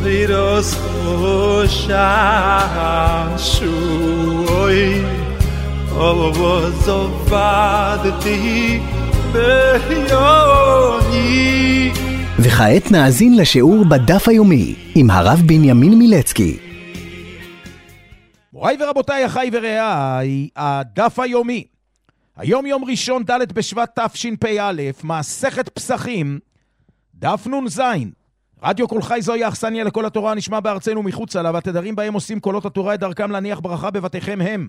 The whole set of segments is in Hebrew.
לירוס ששוי ובזובדתי ביוני. וכעת נאזין לשיעור בדף היומי עם הרב בנימין מילצקי. מוריי ורבותיי, אחי ורעיי, הדף היומי. היום יום ראשון ד' בשבט תשפ"א, מסכת פסחים, דף נ"ז. רדיו קול חי זוהי האכסניה לכל התורה הנשמע בארצנו ומחוצה לה, והתדרים בהם עושים קולות התורה את דרכם להניח ברכה בבתיכם הם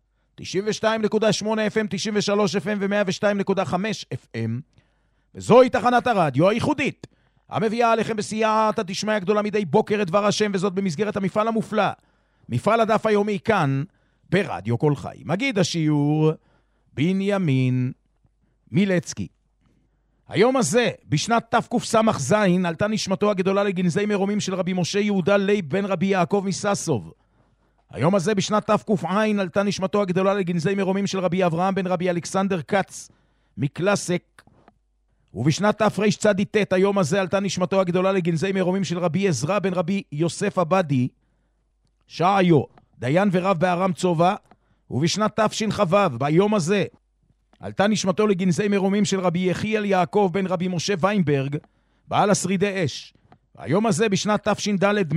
92.8 FM, 93 FM ו-102.5 FM. וזוהי תחנת הרדיו הייחודית המביאה עליכם בסייעתא דשמיא גדולה מדי בוקר את דבר השם, וזאת במסגרת המפעל המופלא, מפעל הדף היומי כאן ברדיו קול חי. מגיד השיעור בנימין מילצקי. היום הזה, בשנת תקס"ז, עלתה נשמתו הגדולה לגנזי מרומים של רבי משה יהודה לייב בן רבי יעקב מססוב. היום הזה, בשנת תק"ע, עלתה נשמתו הגדולה לגנזי מרומים של רבי אברהם בן רבי אלכסנדר קץ מקלאסק. ובשנת תרצ"ט, היום הזה, עלתה נשמתו הגדולה לגנזי מרומים של רבי עזרא בן רבי יוסף עבדי שעיו, דיין ורב בארם צובא. ובשנת תשכ"ו, ביום הזה, עלתה נשמתו לגנזי מרומים של רבי יחיאל יעקב בן רבי משה ויינברג, בעל השרידי אש. והיום הזה, בשנת תשד"מ,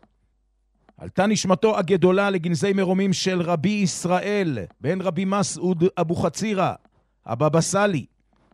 עלתה נשמתו הגדולה לגנזי מרומים של רבי ישראל בן רבי מסעוד אבו חצירה, הבבא סאלי.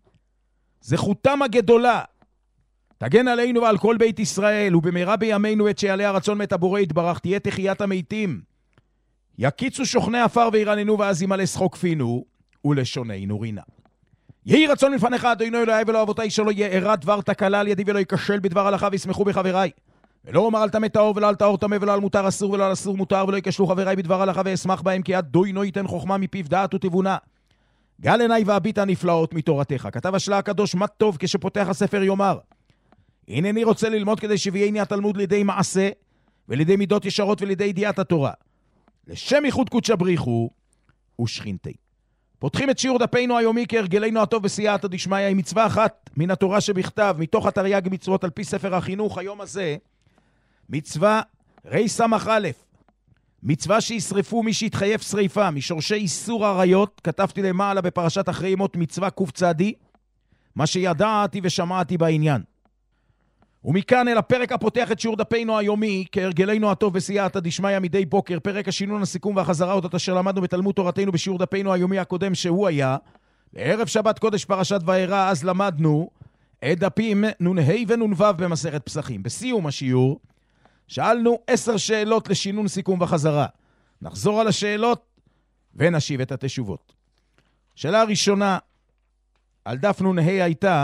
זכותם הגדולה תגן עלינו ועל כל בית ישראל, ובמהרה בימינו עת שיעלה הרצון מת הבורא יתברך, תהיה תחיית המתים. יקיצו שוכני עפר וירננו, ואז ימלא שחוק פינו ולשוננו רינה. יהי רצון מלפניך אדוני אלוהי ולא אבותיי, שלא יארע דבר תקלה על ידי ולא ייכשל בדבר הלכה, וישמחו בחבריי. ולא אומר על טמא טהור ולא על טהור טמא, ולא על מותר אסור ולא על אסור מותר, ולא ייכשלו חבריי בדבר הלכה, ואשמח בהם, כי אדוני ייתן חוכמה מפיו דעת ותבונה. גל עיניי ואביט הנפלאות מתורתך. כתב השלה הקדוש, מה טוב כשפותח הספר יאמר, הנני רוצה ללמוד כדי שביעני התלמוד לידי מעשה ולידי מידות ישרות ולידי ידיעת התורה, לשם ייחוד קודשא בריחו ושכינתי. פותחים את שיעור דפנו היומי כהרגלנו הטוב בסייעתא דשמיא עם מצווה אחת מן התורה שבכתב, מתוך התרי"ג מצוות על פי ספר החינוך. היום הזה מצווה רס"א, מצווה שישרפו מי שהתחייב שריפה משורשי איסור עריות. כתבתי למעלה בפרשת אחרי ימות מצווה קצ"די, מה שידעתי ושמעתי בעניין. ומכאן אל הפרק הפותח את שיעור דפנו היומי כהרגלנו הטוב בסייעתא דשמיא מדי בוקר, פרק השינון, הסיכום והחזרה אותות אשר למדנו בתלמוד תורתנו בשיעור דפנו היומי הקודם, שהוא היה לערב שבת קודש פרשת וארא. אז למדנו את דפים נ"ה ונ"ו במסכת פסחים. בסיום השיעור שאלנו 10 שאלות לשינון, סיכום וחזרה. נחזור על השאלות ונשיב את התשובות. שאלה הראשונה על דף נ"ה הייתה,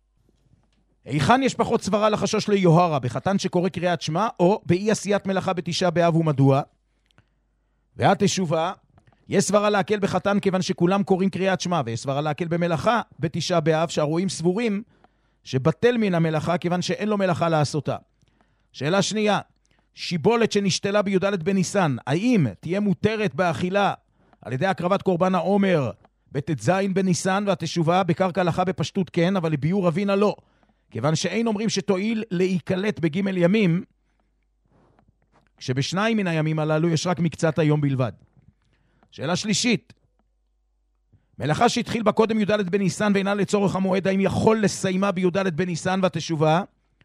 היכן יש פחות סברה לחשוש ליוהרה, בחתן שקורא קריאת שמע או באי עשיית מלאכה בתשעה באב, ומדוע? והתשובה, יש סברה להקל בחתן כיוון שכולם קוראים קריאת שמע, ויש סברה להקל במלאכה בתשעה באב, שהרואים סבורים שבטל מן המלאכה כיוון שאין לו מלאכה לעשותה. שאלה שנייה, שיבולת שנשתלה בי"ד בניסן, האם תהיה מותרת באכילה על ידי הקרבת קורבן העומר בט"ז בניסן? והתשובה, בקרקע הלכה בפשטות כן, אבל לביור אבינה לא, כיוון שאין אומרים שתועיל להיקלט בג' ימים, כשבשניים מן הימים הללו יש רק מקצת היום בלבד. שאלה שלישית, מלאכה שהתחיל בה קודם י"ד בניסן ואינה לצורך המועד, האם יכול לסיימה בי"ד בניסן? והתשובה,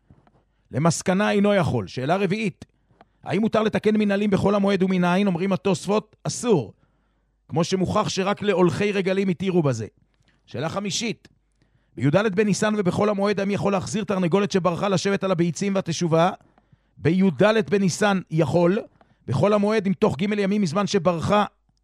למסקנה אינו יכול. שאלה רביעית, האם מותר לתקן מנהלים בכל המועד ומנין? אומרים התוספות, אסור, כמו שמוכח שרק להולכי רגלים התירו בזה. שאלה חמישית, בי"ד בניסן ובכל המועד האם יכול להחזיר תרנגולת שברחה לשבת על הביצים? והתשובה, בי"ד בניסן יכול, בכל המועד עם תוך ג' ימים מזמן שברחה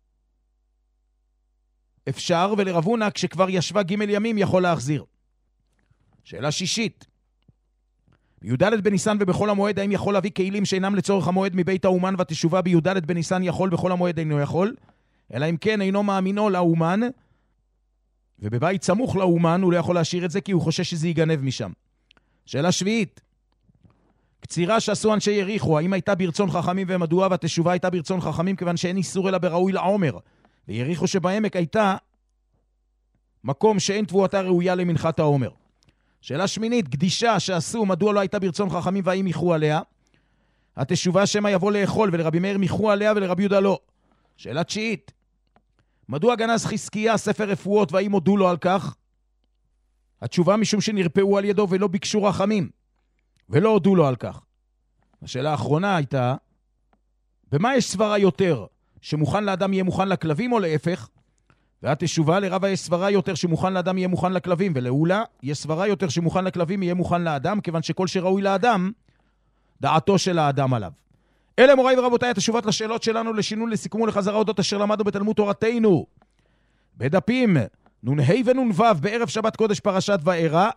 אפשר, ולרבונה כשכבר ישבה ג' ימים יכול להחזיר. שאלה שישית, בי"ד בניסן ובכל המועד האם יכול להביא כלים שאינם לצורך המועד מבית האומן? והתשובה, בי"ד בניסן יכול, בכל המועד אינו יכול, אלא אם כן אינו מאמינו לאומן, ובבית סמוך לאומן הוא לא יכול להשאיר את זה כי הוא חושש שזה ייגנב משם. שאלה שביעית, קצירה שעשו אנשי יריחו, האם הייתה ברצון חכמים ומדוע? והתשובה, הייתה ברצון חכמים כיוון שאין איסור אלא בראוי לעומר, ויריחו שבעמק הייתה מקום שאין תבואתה ראויה למנחת העומר. שאלה שמינית, קדישה שעשו, מדוע לא הייתה ברצון חכמים והאם ייחו עליה? התשובה שמה יבוא לאכול, ולרבי מאיר מיחו עליה ולרבי יהודה לא. שאלה תשיעית, מדוע גנז חזקיה ספר רפואות והאם הודו לו על כך? התשובה משום שנרפאו על ידו ולא ביקשו רחמים, ולא הודו לו על כך. השאלה האחרונה הייתה, במה יש סברה יותר, שמוכן לאדם יהיה מוכן לכלבים או להפך? והתשובה לרבה יש סברה יותר שמוכן לאדם יהיה מוכן לכלבים, ולאולה יש סברה יותר שמוכן לכלבים יהיה מוכן לאדם, כיוון שכל שראוי לאדם, דעתו של האדם עליו. אלה מוריי ורבותיי, התשובות לשאלות שלנו לשינון, לסיכום ולחזרה אודות אשר למדנו בתלמוד תורתנו. בדפים נ"ה ונ"ו בערב שבת קודש פרשת וארא,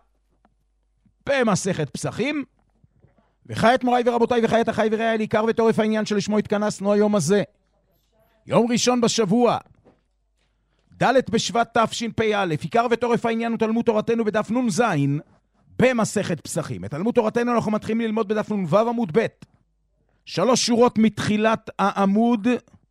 במסכת פסחים. וכעת מוריי ורבותיי, וכעת אחי ורעי לעיקר וטורף העניין שלשמו התכנסנו היום הזה. יום ראשון בשבוע, ד' בשבט תשפ"א, עיקר וטורף העניין הוא תלמוד תורתנו בדף נ"ז במסכת פסחים. את תלמוד תורתנו אנחנו מתחילים ללמוד בדף נ"ו עמוד ב', 3 שורות מתחילת העמוד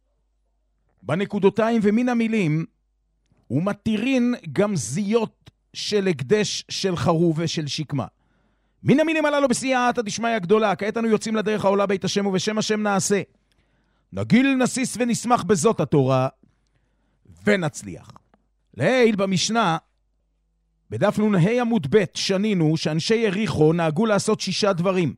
בנקודותיים ומן המילים, ומתירין גם זיות של הקדש של חרוב ושל שקמה. מן המילים הללו בסייעתא דשמיא הגדולה, כעת אנו יוצאים לדרך העולה בית השם ובשם השם נעשה. נגיל נסיס ונשמח בזאת התורה ונצליח. לעיל במשנה בדף נ"ה עמוד ב' שנינו שאנשי יריחו נהגו לעשות 6 דברים.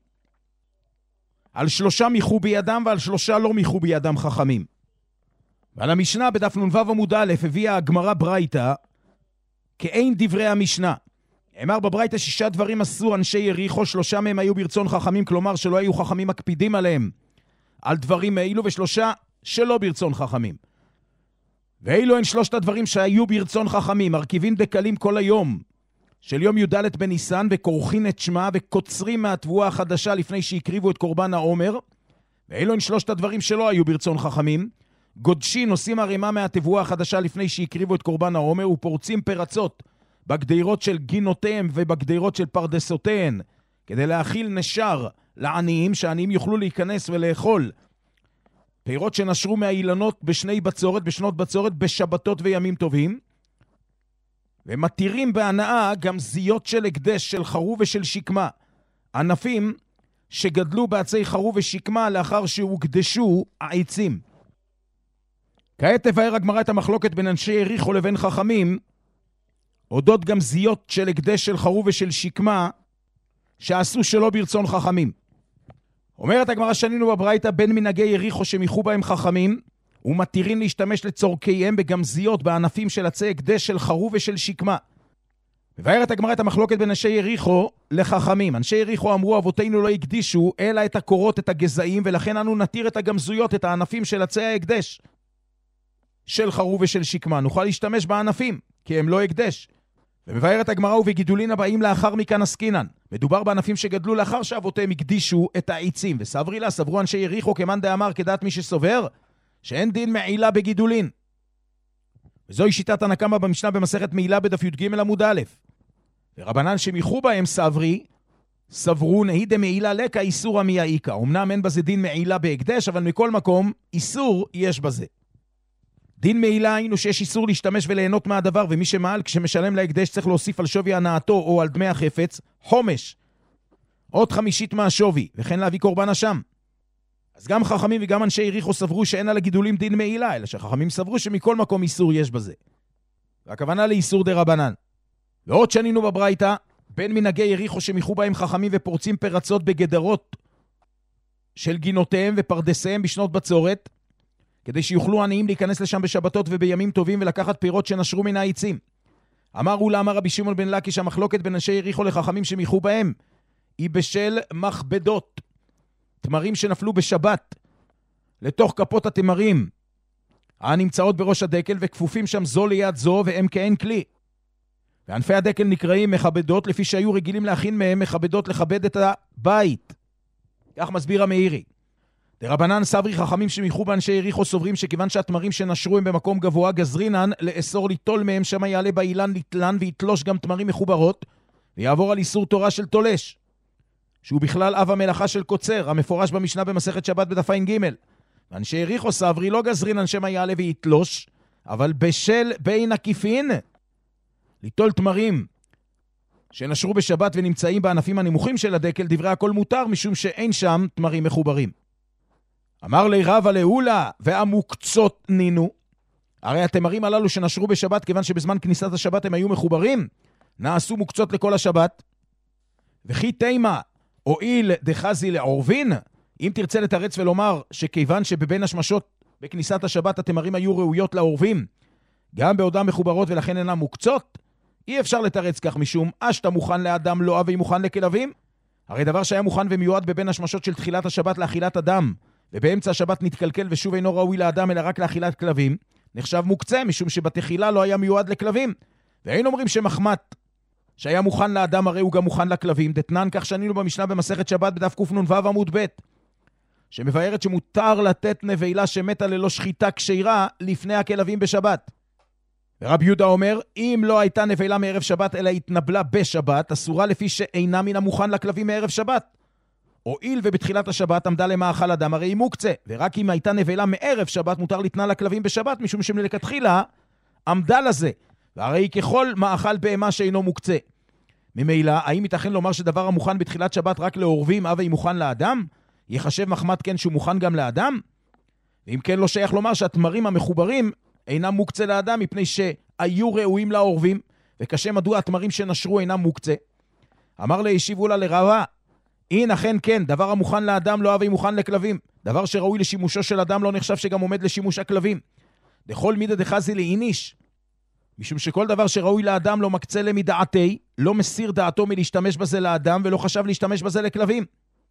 על 3 מיחו בידם ועל 3 לא מיחו בידם חכמים. ועל המשנה בדף נ"ו עמוד א' הביאה הגמרא ברייתא כאין דברי המשנה. אמר בברייתא 6 דברים עשו אנשי יריחו, 3 מהם היו ברצון חכמים, כלומר שלא היו חכמים מקפידים עליהם על דברים האלו, ו3 שלא ברצון חכמים. ואילו הן 3 הדברים שהיו ברצון חכמים, מרכיבים דקלים כל היום של יום י"ד בניסן, וכורחין את שמה וקוצרים מהתבואה החדשה לפני שהקריבו את קורבן העומר. ואילו הן 3 הדברים שלא היו ברצון חכמים, גודשין עושים ערימה מהתבואה החדשה לפני שהקריבו את קורבן העומר, ופורצים פרצות בגדירות של גינותיהם ובגדירות של פרדסותיהן, כדי להאכיל נשר לעניים, שהעניים יוכלו להיכנס ולאכול פירות שנשרו מהאילנות בשנות בצורת, בשבתות וימים טובים. ומתירים בהנאה גם זיות של הקדש של חרוב ושל שקמה, ענפים שגדלו בעצי חרוב ושקמה לאחר שהוקדשו העצים. כעת תבאר הגמרא את המחלוקת בין אנשי יריחו לבין חכמים, אודות גם זיות של הקדש של חרוב ושל שקמה שעשו שלא ברצון חכמים. אומרת הגמרא שנינו בברייתא, בין מנהגי יריחו שמיחו בהם חכמים ומתירים להשתמש לצורכיהם בגמזיות בענפים של עצי הקדש של חרוב ושל שקמה. מבארת הגמרא את המחלוקת בין אנשי יריחו לחכמים. אנשי יריחו אמרו, אבותינו לא הקדישו אלא את הקורות, את הגזעים, ולכן אנו נתיר את הגמזויות, את הענפים של עצי ההקדש של חרוב ושל שקמה. נוכל להשתמש בענפים כי הם לא הקדש. ומבארת הגמרא, ובגידולין הבאים לאחר מכאן עסקינן. מדובר בענפים שגדלו לאחר שאבותיהם הקדישו את העצים. וסברי לה, סברו אנשי יריחו כמאן דאמר, כדעת מי שסובר שאין דין מעילה בגידולין. וזוהי שיטת הנא קמא במשנה במסכת מעילה בדף י"ג עמוד א'. ורבנן שמיחו בהם סברי, סברו נהי דמעילה לקה איסור המייעיקה. אמנם אין בזה דין מעילה בהקדש, אבל מכל מקום איסור יש בזה. דין מעילה היינו שיש איסור להשתמש וליהנות מהדבר, ומי שמעל כשמשלם להקדש צריך להוסיף על שווי הנאתו או על דמי החפץ חומש, עוד 1/5 מהשווי, וכן להביא קורבן אשם. אז גם חכמים וגם אנשי יריחו סברו שאין על הגידולים דין מעילה, אלא שחכמים סברו שמכל מקום איסור יש בזה. והכוונה לאיסור דרבנן. ועוד שנינו בברייתא, בין מנהגי יריחו שמיחו בהם חכמים ופורצים פרצות בגדרות של גינותיהם ופרדסיהם בשנות בצורת, כדי שיוכלו עניים להיכנס לשם בשבתות ובימים טובים ולקחת פירות שנשרו מן העצים. אמרו לה, אמר רבי שמעון בן לקיש, המחלוקת בין אנשי יריחו לחכמים שמיחו בהם היא בשל מכבדות, תמרים שנפלו בשבת לתוך כפות התמרים הנמצאות בראש הדקל וכפופים שם זו ליד זו והם כאין כלי. וענפי הדקל נקראים מכבדות לפי שהיו רגילים להכין מהם מכבדות לכבד את הבית. כך מסביר המאירי. דרבנן סברי, חכמים שמיחו באנשי יריחו סוברים שכיוון שהתמרים שנשרו הם במקום גבוה גזרינן לאסור ליטול מהם, שמה יעלה באילן ליטלן ויתלוש גם תמרים מחוברות ויעבור על איסור תורה של תולש, שהוא בכלל אב המלאכה של קוצר, המפורש במשנה במסכת שבת בדף ע"ג. ואנשי יריחו סברי לא גזרינן שמה יעלה ויתלוש, אבל בשל בין עקיפין ליטול תמרים שנשרו בשבת ונמצאים בענפים הנמוכים של הדקל, דברי הכל מותר משום שאין שם תמרים מחוברים. אמר לי רבא לאולה, והמוקצות נינו. הרי התמרים הללו שנשרו בשבת, כיוון שבזמן כניסת השבת הם היו מחוברים, נעשו מוקצות לכל השבת. וכי תימה, הואיל דחזי לעורבין, אם תרצה לתרץ ולומר שכיוון שבבין השמשות בכניסת השבת התמרים היו ראויות לעורבים, גם בעודם מחוברות ולכן אינם מוקצות, אי אפשר לתרץ כך משום אשתה מוכן לאדם לא אבי מוכן לכלבים. הרי דבר שהיה מוכן ומיועד בבין השמשות של תחילת השבת לאכילת אדם, ובאמצע השבת נתקלקל ושוב אינו ראוי לאדם אלא רק לאכילת כלבים, נחשב מוקצה, משום שבתחילה לא היה מיועד לכלבים. ואין אומרים שמחמת שהיה מוכן לאדם הרי הוא גם מוכן לכלבים, דתנן כך שנינו במשנה במסכת שבת בדף קנ"ו עמוד ב', שמבארת שמותר לתת נבלה שמתה ללא שחיטה כשירה לפני הכלבים בשבת. ורב יהודה אומר, אם לא הייתה נבלה מערב שבת אלא התנבלה בשבת, אסורה לפי שאינה מן המוכן לכלבים מערב שבת. הואיל ובתחילת השבת עמדה למאכל אדם הרי היא מוקצה, ורק אם הייתה נבלה מערב שבת מותר לתנה לכלבים בשבת, משום שמלכתחילה עמדה לזה, והרי היא ככל מאכל בהמה שאינו מוקצה. ממילא, האם ייתכן לומר שדבר המוכן בתחילת שבת רק לעורבים, אבי מוכן לאדם? יחשב מחמת כן שהוא מוכן גם לאדם? ואם כן לא שייך לומר שהתמרים המחוברים אינם מוקצה לאדם, מפני שהיו ראויים לעורבים, וקשה מדוע התמרים שנשרו אינם מוקצה. אמר להשיבו לה לרבה, אין אכן כן, דבר המוכן לאדם לא אבי מוכן לכלבים. דבר שראוי לשימושו של אדם לא נחשב שגם עומד לשימוש הכלבים. דכל מידה דחזי לאיניש, משום שכל דבר שראוי לאדם לא מקצה למדעתי, לא מסיר דעתו מלהשתמש בזה לאדם, ולא חשב להשתמש בזה לכלבים.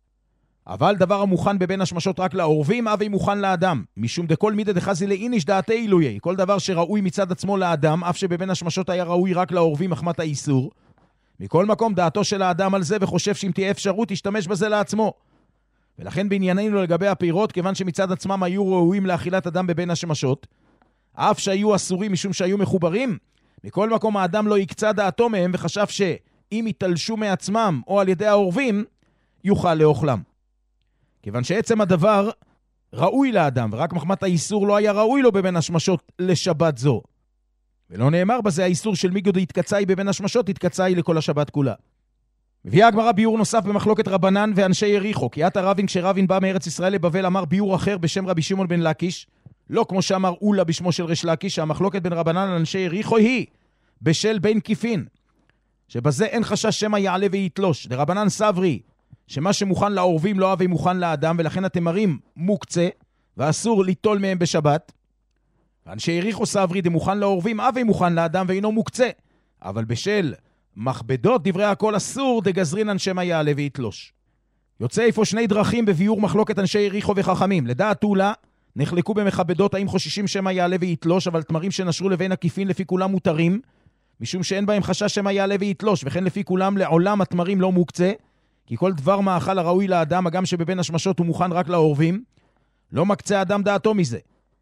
אבל דבר המוכן בבין השמשות רק לעורבים, אבי מוכן לאדם, משום דכל מידה דחזי לאיניש דעתי אילויי. כל דבר שראוי מצד עצמו לאדם, אף שבבין השמשות היה ראוי רק לעורבים מחמת האיסור, מכל מקום דעתו של האדם על זה, וחושב שאם תהיה אפשרות, ישתמש בזה לעצמו. ולכן בענייננו לגבי הפירות, כיוון שמצד עצמם היו ראויים לאכילת אדם בבין השמשות, אף שהיו אסורים משום שהיו מחוברים, מכל מקום האדם לא יקצה דעתו מהם, וחשב שאם יתלשו מעצמם או על ידי העורבים, יוכל לאוכלם. כיוון שעצם הדבר ראוי לאדם, ורק מחמת האיסור לא היה ראוי לו בבין השמשות לשבת זו. ולא נאמר בזה האיסור של מיגוד התקצאי בבין השמשות, התקצאי לכל השבת כולה. מביאה הגמרא ביור נוסף במחלוקת רבנן ואנשי יריחו, כי עתה רבין כשרבין בא מארץ ישראל לבבל אמר ביור אחר בשם רבי שמעון בן לקיש, לא כמו שאמר אולה בשמו של ריש לקיש, שהמחלוקת בין רבנן לאנשי יריחו היא בשל בין כיפין, שבזה אין חשש שמא יעלה ויתלוש. דרבנן סברי, שמה שמוכן לעורבים לא אבי מוכן לאדם, ולכן התמרים מוקצה ואסור ליטול מהם בשבת. ואנשי יריחו סברי דמוכן לעורבים אבי מוכן לאדם ואינו מוקצה, אבל בשל מכבדות דברי הכל אסור דגזרין שמא יעלה ויתלוש. יוצא איפה שני דרכים בביור מחלוקת אנשי יריחו וחכמים. לדעת אולה נחלקו במכבדות האם חוששים שמא יעלה ויתלוש, אבל תמרים שנשרו לבין הכיפין לפי כולם מותרים, משום שאין בהם חשש שמא יעלה ויתלוש, וכן לפי כולם לעולם התמרים לא מוקצה, כי כל דבר מאכל הראוי לאדם, הגם שבבין השמשות הוא מוכן רק לעורבים, לא מקצה אדם דעתו מזה.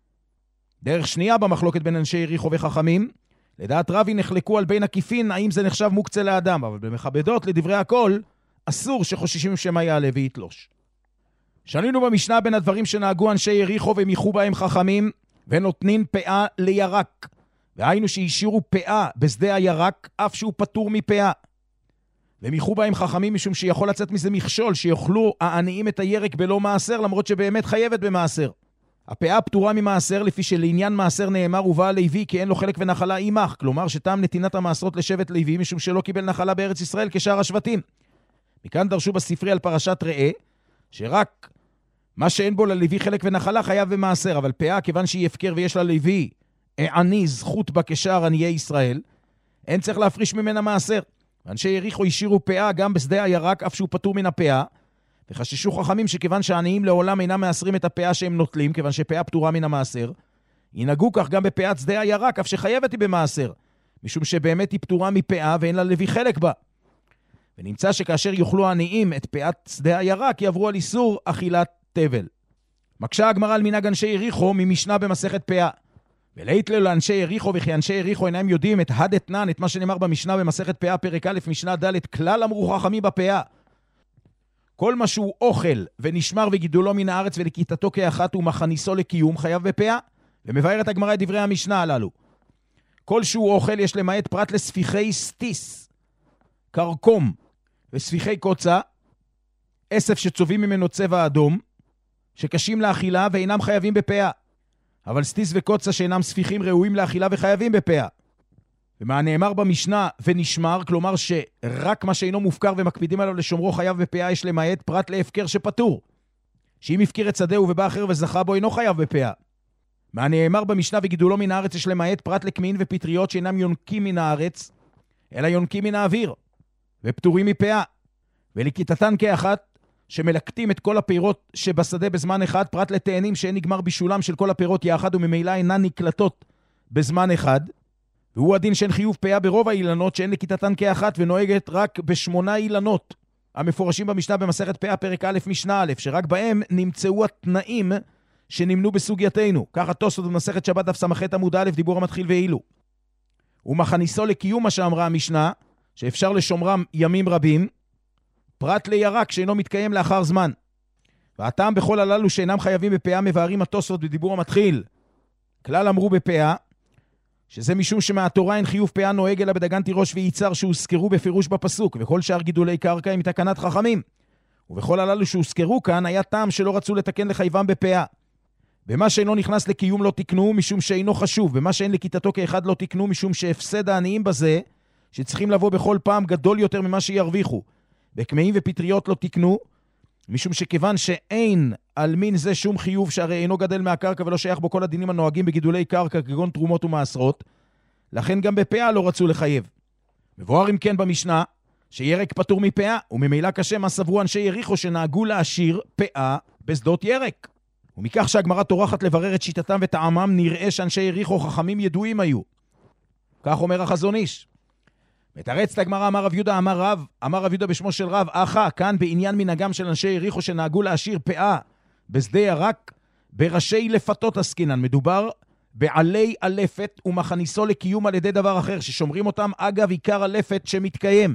דרך שנייה במחלוקת בין אנשי יריחו וחכמים, לדעת רבי נחלקו על בין הכיפין האם זה נחשב מוקצה לאדם, אבל במכבדות לדברי הכל אסור שחוששים שמא יעלה ויתלוש. שנינו במשנה בין הדברים שנהגו אנשי יריחו ומיחו בהם חכמים, ונותנים פאה לירק, והיינו שהשאירו פאה בשדה הירק אף שהוא פטור מפאה. ומיחו בהם חכמים משום שיכול לצאת מזה מכשול, שיוכלו העניים את הירק בלא מעשר, למרות שבאמת חייבת במעשר. הפאה פטורה ממעשר, לפי שלעניין מעשר נאמר ובא לוי כי אין לו חלק ונחלה עמך, כלומר שטעם נתינת המעשרות לשבט לוי משום שלא קיבל נחלה בארץ ישראל כשאר השבטים. מכאן דרשו בספרי על פרשת ראה, שרק מה שאין בו ללוי חלק ונחלה חייב במעשר, אבל פאה כיוון שהיא הפקר ויש ללוי עני זכות בה כשאר עניי ישראל, אין צריך להפריש ממנה מעשר. אנשי יריחו השאירו פאה גם בשדה הירק אף שהוא פטור מן הפאה, וחששו חכמים שכיוון שהעניים לעולם אינם מאסרים את הפאה שהם נוטלים, כיוון שפאה פטורה מן המעשר, ינהגו כך גם בפאת שדה הירק, אף שחייבת היא במעשר, משום שבאמת היא פטורה מפאה ואין לה לוי חלק בה. ונמצא שכאשר יאכלו העניים את פאת שדה הירק, יעברו על איסור אכילת תבל. מקשה הגמרא על מנהג אנשי יריחו ממשנה במסכת פאה. ולית לו לאנשי יריחו, וכי אנשי יריחו אינם יודעים את הדתנן, את מה שנאמר במשנה במסכת פאה פרק א' משנה ד', כלל אמרו חכמים בפאה. כל מה שהוא אוכל ונשמר וגידולו מן הארץ ולכיתתו כאחת ומכניסו לקיום חייב בפאה. ומבארת הגמרא את דברי המשנה הללו. כל שהוא אוכל יש למעט פרט לספיחי סטיס, קרקום וספיחי קוצה, אסף שצובעים ממנו צבע אדום, שקשים לאכילה ואינם חייבים בפאה. אבל סטיס וקוצה שאינם ספיחים ראויים לאכילה וחייבים בפאה. ומה נאמר במשנה ונשמר, כלומר שרק מה שאינו מופקר ומקפידים עליו לשומרו חייב בפאה יש למעט פרט להפקר שפטור. שאם הפקיר את שדהו ובא אחר וזכה בו אינו חייב בפאה. מה נאמר במשנה וגידולו מן הארץ יש למעט פרט לקמין ופטריות שאינם יונקים מן הארץ, אלא יונקים מן האוויר, ופטורים מפאה. ולכיתתן כאחת שמלקטים את כל הפירות שבשדה בזמן אחד, פרט לתאנים שאין נגמר בישולם של כל הפירות יחד וממילא אינן נקלטות בזמן אחד, והוא הדין שאין חיוב פאה ברוב האילנות שאין לכיתתן כאחת ונוהגת רק ב8 אילנות המפורשים במשנה במסכת פאה פרק א' משנה א', שרק בהם נמצאו התנאים שנמנו בסוגייתנו. ככה תוספות במסכת שבת דף ס"ח עמוד א' דיבור המתחיל ואילו. ומכניסו לקיום מה שאמרה המשנה, שאפשר לשומרם ימים רבים, פרט לירק שאינו מתקיים לאחר זמן. והטעם בכל הללו שאינם חייבים בפאה מבארים התוספות בדיבור המתחיל. כלל אמרו בפאה, שזה משום שמהתורה אין חיוב פאה נוהג אלא בדגן תירוש וייצר שהוזכרו בפירוש בפסוק, וכל שאר גידולי קרקע עם תקנת חכמים. ובכל הללו שהוזכרו כאן היה טעם שלא רצו לתקן לחייבם בפאה. במה שאינו נכנס לקיום לא תקנו משום שאינו חשוב, במה שאין לכיתתו כאחד לא תקנו משום שהפסד העניים בזה, שצריכים לבוא בכל פעם גדול יותר ממה שירוויחו. בקמעים ופטריות לא תקנו, משום שכיוון שאין על מין זה שום חיוב שהרי אינו גדל מהקרקע ולא שייך בו כל הדינים הנוהגים בגידולי קרקע כגון תרומות ומעשרות, לכן גם בפאה לא רצו לחייב. מבואר אם כן במשנה, שירק פטור מפאה, וממילא קשה מה סברו אנשי יריחו שנהגו להשאיר פאה בשדות ירק. ומכך שהגמרא טורחת לברר את שיטתם וטעמם, נראה שאנשי יריחו חכמים ידועים היו. כך אומר החזון איש. מתרצת הגמרא, אמר רב יהודה, אמר רב יהודה בשמו של רב, כאן בעניין מנהגם של אנשי יריחו שנהגו להשאיר פאה בשדה ירק, בראשי לפתות עסקינן. מדובר בעלי אלפת ומכניסו לקיום על ידי דבר אחר, ששומרים אותם אגב עיקר אלפת שמתקיים.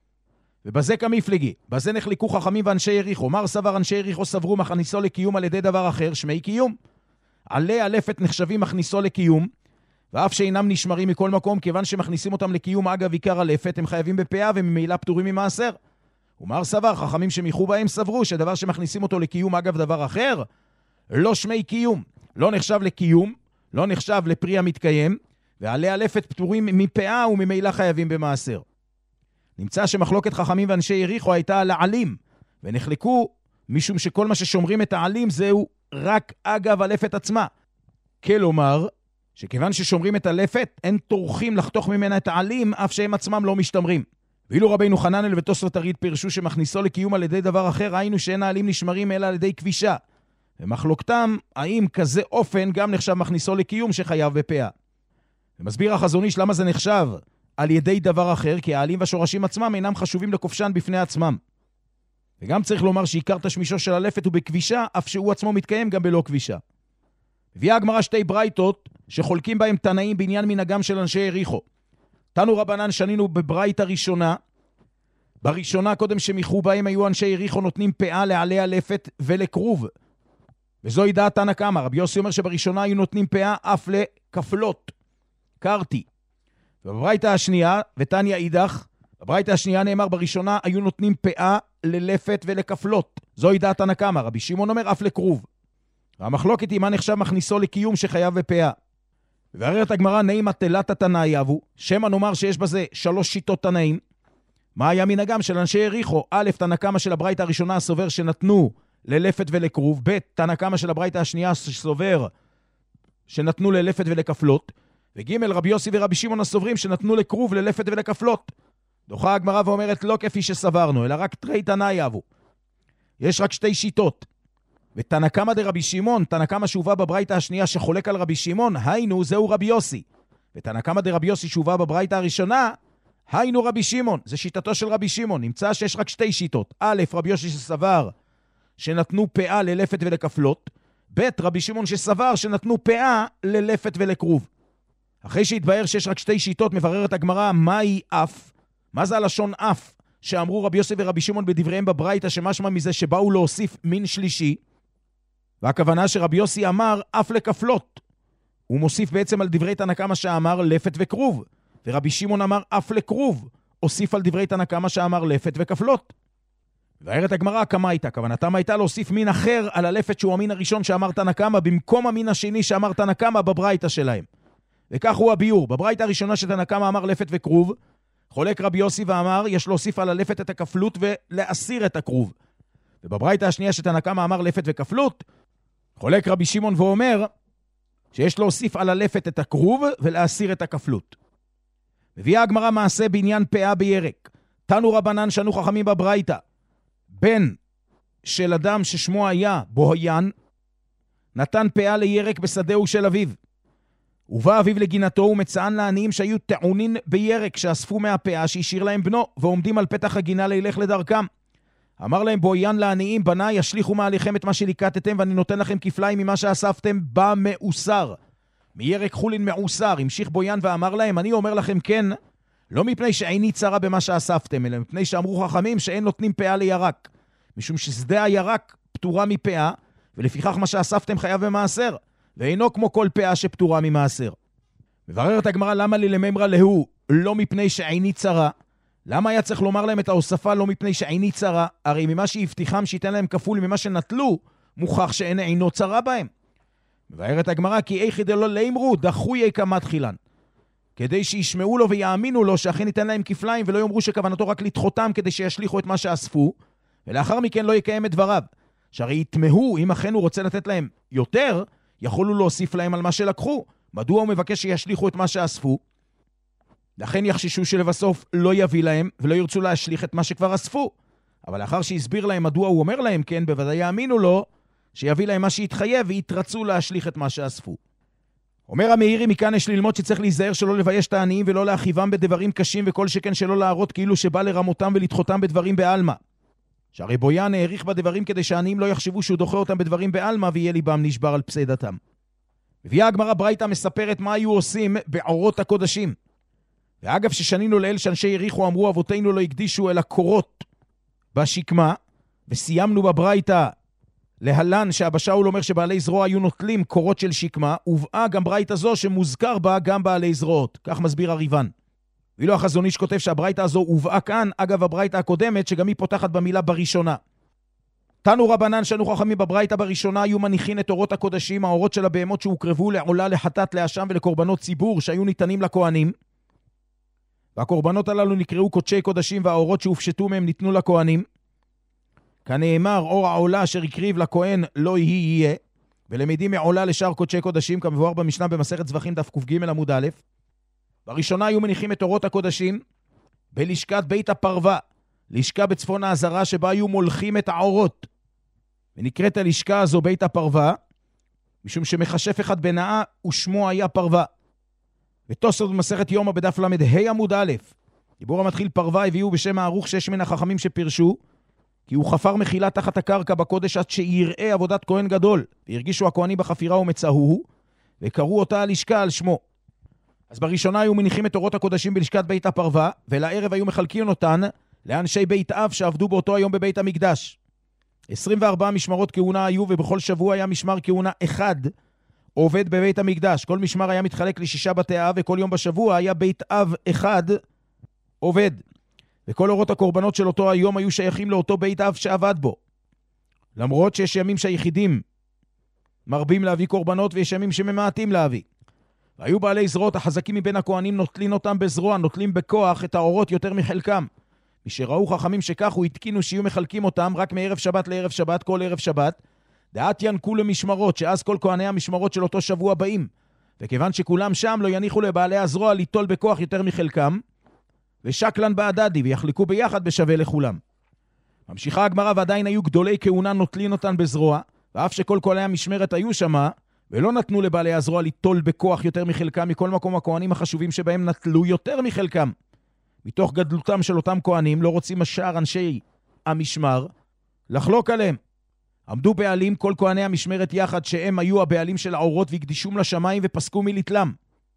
ובזה כמפלגי, בזה נחלקו חכמים ואנשי יריחו. מר סבר אנשי יריחו סברו מכניסו לקיום על ידי דבר אחר, שמי קיום. עלי אלפת נחשבים מכניסו לקיום, ואף שאינם נשמרים מכל מקום, כיוון שמכניסים אותם לקיום אגב עיקר אלפת, הם חייבים בפאה וממילא פטורים ממעשר. ומר סבר, חכמים שמיחו בהם סברו, שדבר שמכניסים אותו לקיום אגב דבר אחר, לא שמי קיום, לא נחשב לקיום, לא נחשב לפרי המתקיים, ועלי אלפת פטורים מפאה וממילא חייבים במעשר. נמצא שמחלוקת חכמים ואנשי יריחו הייתה על העלים, ונחלקו משום שכל מה ששומרים את העלים זהו רק אגב אלפת עצמה. כלומר, שכיוון ששומרים את אלפת, אין טורחים לחתוך ממנה את העלים, אף שהם עצמם לא משתמרים. ואילו רבינו חננאל ותוספות הרי"ד פירשו שמכניסו לקיום על ידי דבר אחר, היינו שאין העלים נשמרים אלא על ידי כבישה. ומחלוקתם, האם כזה אופן גם נחשב מכניסו לקיום שחייב בפאה. ומסביר החזון איש למה זה נחשב על ידי דבר אחר, כי העלים והשורשים עצמם אינם חשובים לכובשן בפני עצמם. וגם צריך לומר שעיקר תשמישו של אלפת הוא בכבישה, אף שהוא עצמו מתקיים גם בלא כבישה. הביאה הגמרא שתי ברייתות שחולקים בהם תנאים בעניין מנהגם של אנשי יריחו. תנו רבנן שנינו בברייתא ראשונה. בראשונה קודם שמיחו בהם היו אנשי יריחו נותנים פאה לעלי אלפת ולקרוב. וזוהי דעת תנא קמא. רבי יוסי אומר שבראשונה היו נותנים פאה אף לכפלות. קרתי. ובברייתא השנייה, ותניא אידך, בברייתא השנייה נאמר בראשונה היו נותנים פאה ללפת ולכפלות. זוהי דעת תנא קמא. רבי שמעון אומר אף לקרוב. והמחלוקת היא מה נחשב מכניסו לקיום שחייב בפאה. ובררת הגמרא נעימה תלת התנאי אבו, שמא נאמר שיש בזה 3 שיטות תנאים. מה היה מנהגם של אנשי יריחו? א', תנא קמא של הברייתא הראשונה סובר שנתנו ללפת ולקרוב, ב', תנא קמא של הברייתא השנייה סובר שנתנו ללפת ולכפלות, וג', רבי יוסי ורבי שמעון הסוברים שנתנו לקרוב, ללפת ולכפלות. דוחה הגמרא ואומרת לא כפי שסברנו, אלא רק תרי תנאי אבו. יש רק 2 שיטות. ותנא קמא דרבי שמעון, תנא קמא שהובא בברייתא השנייה שחולק על רבי שמעון, היינו זהו רבי יוסי. ותנא קמא דרבי יוסי שהובא בברייתא הראשונה, היינו רבי שמעון. זה שיטתו של רבי שמעון. נמצא שיש רק 2 שיטות. א', רבי יוסי שסבר שנתנו פאה ללפת ולכפלות. ב', רבי שמעון שסבר שנתנו פאה ללפת ולקרוב. אחרי שהתבהר שיש רק 2 שיטות, מבררת הגמרא מהי אף? מה זה הלשון אף? שאמרו רבי יוסי ורבי שמעון בדבריהם בברייתא, שמשמע מזה שבאו להוסיף מין שלישי. והכוונה שרבי יוסי אמר אף לכפלות. הוא מוסיף בעצם על דברי תנא קמא שאמר לפת וקרוב. ורבי שמעון אמר אף לקרוב. הוסיף על דברי תנא קמא שאמר לפת וכפלות. מבארת הגמרא, כמה הייתה? כוונתם הייתה להוסיף מין אחר על הלפת שהוא המין הראשון שאמר תנא קמא, במקום המין השני שאמר תנא קמא בברייתא שלהם. וכך הוא הביאור. בברייתא הראשונה שתנא קמא אמר לפת וכרוב, חולק רבי יוסי ואמר, יש להוסיף על הלפת את הכפלות ולהסיר את הכרוב. ובברייתא השנייה שתנא קמא אמר לפת וכפלות, חולק רבי שמעון ואומר, שיש להוסיף על הלפת את הכרוב ולהסיר את הכפלות. מביאה הגמרא מעשה בעניין פאה בירק. תנו רבנן שנו חכמים בברייתא. בן של אדם ששמו היה בוהיין, נתן פאה לירק בשדהו של אביו. ובא אביו לגינתו ומצאן לעניים שהיו טעונין בירק שאספו מהפאה שהשאיר להם בנו, ועומדים על פתח הגינה לילך לדרכם. אמר להם בוהיין לעניים, בניי, ישליכו מעליכם את מה שליקטתם, ואני נותן לכם כפליים ממה שאספתם במאוסר. מירק חולין מאוסר. המשיך בוהיין ואמר להם, אני אומר לכם כן, לא מפני שעיני צרה במה שאספתם, אלא מפני שאמרו חכמים שאין נותנים פאה לירק. משום ששדה הירק פטורה מפאה, ולפיכך מה שאספתם חייב במעשר, ואינו כמו כל פאה שפטורה ממעשר. מבררת הגמרא, למה לי לממרא להו, לא מפני שעיני צרה? למה היה צריך לומר להם את ההוספה לא מפני שעיני צרה? הרי ממה שהבטיחם שייתן להם כפול ממה שנטלו, מוכח שאין עינו צרה בהם. מבארת הגמרא, כי איכי דלא לאמרו, דחויי כמה תחילן. כדי שישמעו לו ויאמינו לו שאכן ייתן להם כפליים, ולא יאמרו שכוונתו רק לדחותם כדי שישליחו את מה שאספו, ולאחר מכן לא יקיים את דבריו. שהרי יתמהו, אם אכן הוא רוצה לתת להם יותר, יכולו להוסיף להם על מה שלקחו. מדוע הוא מבקש שישליחו את מה שאספו? לכן יחששו שלבסוף לא יביא להם, ולא ירצו להשליך את מה שכבר אספו. אבל לאחר שהסביר להם מדוע הוא אומר להם כן, בוודאי יאמינו לו, שיביא להם מה שהתחייב, ויתרצו להשליך את מה שאספו. אומר המאירי, מכאן יש ללמוד שצריך להיזהר שלא לבייש את העניים ולא להחיבם בדברים קשים, וכל שכן שלא להראות כאילו שבא לרמותם ולדחותם בדברים בעלמא. שהרי בויין העריך בדברים כדי שהעניים לא יחשבו שהוא דוחה אותם בדברים בעלמא, ויהיה ליבם נשבר על פסדתם. מביאה הגמרא ברייתא מספרת מה היו עושים בעורות הקודשים. ואגב ששנינו לאל שאנשי יריחו אמרו אבותינו לא הקדישו אל הקורות בשקמה, וסיימנו בברייתא להלן שאבא שאול אומר שבעלי זרוע היו נוטלים קורות של שקמה, ובאה גם ברייתא זו שמוזכר בה גם בעלי זרועות. כך מסביר הריבן. ואילו החזון איש כותב שהברייתא הזו הובאה כאן, אגב הברייתא הקודמת, שגם היא פותחת במילה בראשונה. תנו רבנן שנו חכמים בברייתא בראשונה, היו מניחים את אורות הקודשים, האורות של הבהמות שהוקרבו לעולה, לחטאת, לאשם ולקורבנות ציבור שהיו ניתנים לכהנים. והקורבנות הללו נקראו קודשי קודשים, והאורות שהופשטו מהם ניתנו לכהנים. כנאמר, אור העולה אשר הקריב לכהן לא יהיה, ולמדים מעולה לשאר קודשי קודשים, כמבואר במשנה במסכת זבחים דף ק"ג עמוד א'. בראשונה היו מניחים את אורות הקודשים בלשכת בית הפרווה, לשכה בצפון העזרה שבה היו מולכים את האורות. ונקראת הלשכה הזו בית הפרווה, משום שמחשף אחד בנאה ושמו היה פרווה. ותוספות במסכת יומא בדף ל"ה עמוד א', דיבור המתחיל פרווה הביאו בשם הערוך 6 מן החכמים שפרשו, כי הוא חפר מחילה תחת הקרקע בקודש עד שיראה עבודת כהן גדול, והרגישו הכהנים בחפירה ומצאוהו, וקראו אותה הלשכה על שמו. אז בראשונה היו מניחים את אורות הקודשים בלשכת בית הפרווה, ולערב היו מחלקים אותן לאנשי בית אב שעבדו באותו היום בבית המקדש. 24 משמרות כהונה היו, ובכל שבוע היה משמר כהונה אחד עובד בבית המקדש. כל משמר היה מתחלק ל6 בתי אב, וכל יום בשבוע היה בית אב אחד עובד. וכל אורות הקורבנות של אותו היום היו שייכים לאותו בית אב שעבד בו. למרות שיש ימים שהיחידים מרבים להביא קורבנות, ויש ימים שממעטים להביא. והיו בעלי זרועות החזקים מבין הכהנים נוטלים אותם בזרוע, נוטלים בכוח את האורות יותר מחלקם. משראו חכמים שכך הוא התקינו שיהיו מחלקים אותם רק מערב שבת לערב שבת, כל ערב שבת, דעת ינקו למשמרות, שאז כל כהני המשמרות של אותו שבוע באים. וכיוון שכולם שם לא יניחו לבעלי הזרוע ליטול בכוח יותר מחלקם, ושקלן בעדדי, ויחלקו ביחד בשווה לכולם. ממשיכה הגמרא, ועדיין היו גדולי כהונה נוטלין אותן בזרוע, ואף שכל כהני המשמרת היו שמה, ולא נתנו לבעלי הזרוע ליטול בכוח יותר מחלקם, מכל מקום הכהנים החשובים שבהם נטלו יותר מחלקם. מתוך גדלותם של אותם כהנים לא רוצים השאר אנשי המשמר לחלוק עליהם. עמדו בעלים כל כהני המשמרת יחד שהם היו הבעלים של האורות והקדישום לשמיים ופסקו מליטלם.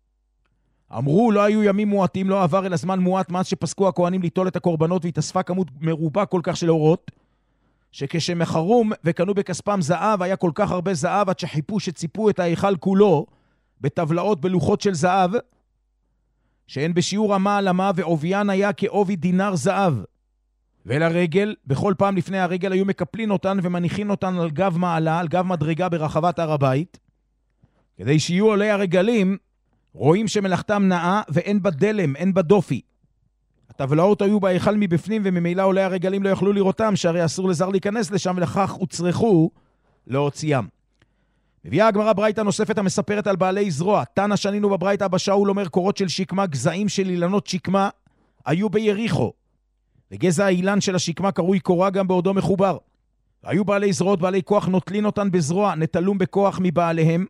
אמרו לא היו ימים מועטים, לא עבר אלא זמן מועט מאז שפסקו הכהנים ליטול את הקורבנות, והתאספה כמות מרובה כל כך של אורות, שכשמחרום וקנו בכספם זהב, היה כל כך הרבה זהב עד שחיפו שציפו את ההיכל כולו בטבלאות בלוחות של זהב, שהן בשיעור המה על המה, ועוביין היה כעובי דינר זהב. ולרגל, בכל פעם לפני הרגל היו מקפלין אותן ומניחין אותן על גב מעלה, על גב מדרגה ברחבת הר הבית, כדי שיהיו עולי הרגלים, רואים שמלאכתם נאה ואין בה דלם, אין בה דופי. הטבלאות היו בהיכל מבפנים וממילא עולי הרגלים לא יכלו לראותם, שהרי אסור לזר להיכנס לשם ולכך הוצרכו להוציאם. מביאה הגמרא ברייתא נוספת המספרת על בעלי זרוע. תנא שנינו בברייתא אבא שאול אומר קורות של שקמה, גזעים של אילנות שקמה, היו ביריחו. וגזע האילן של השקמה קרוי קורה גם בעודו מחובר. היו בעלי זרועות, בעלי כוח, נוטלין אותן בזרוע, נטלום בכוח מבעליהם,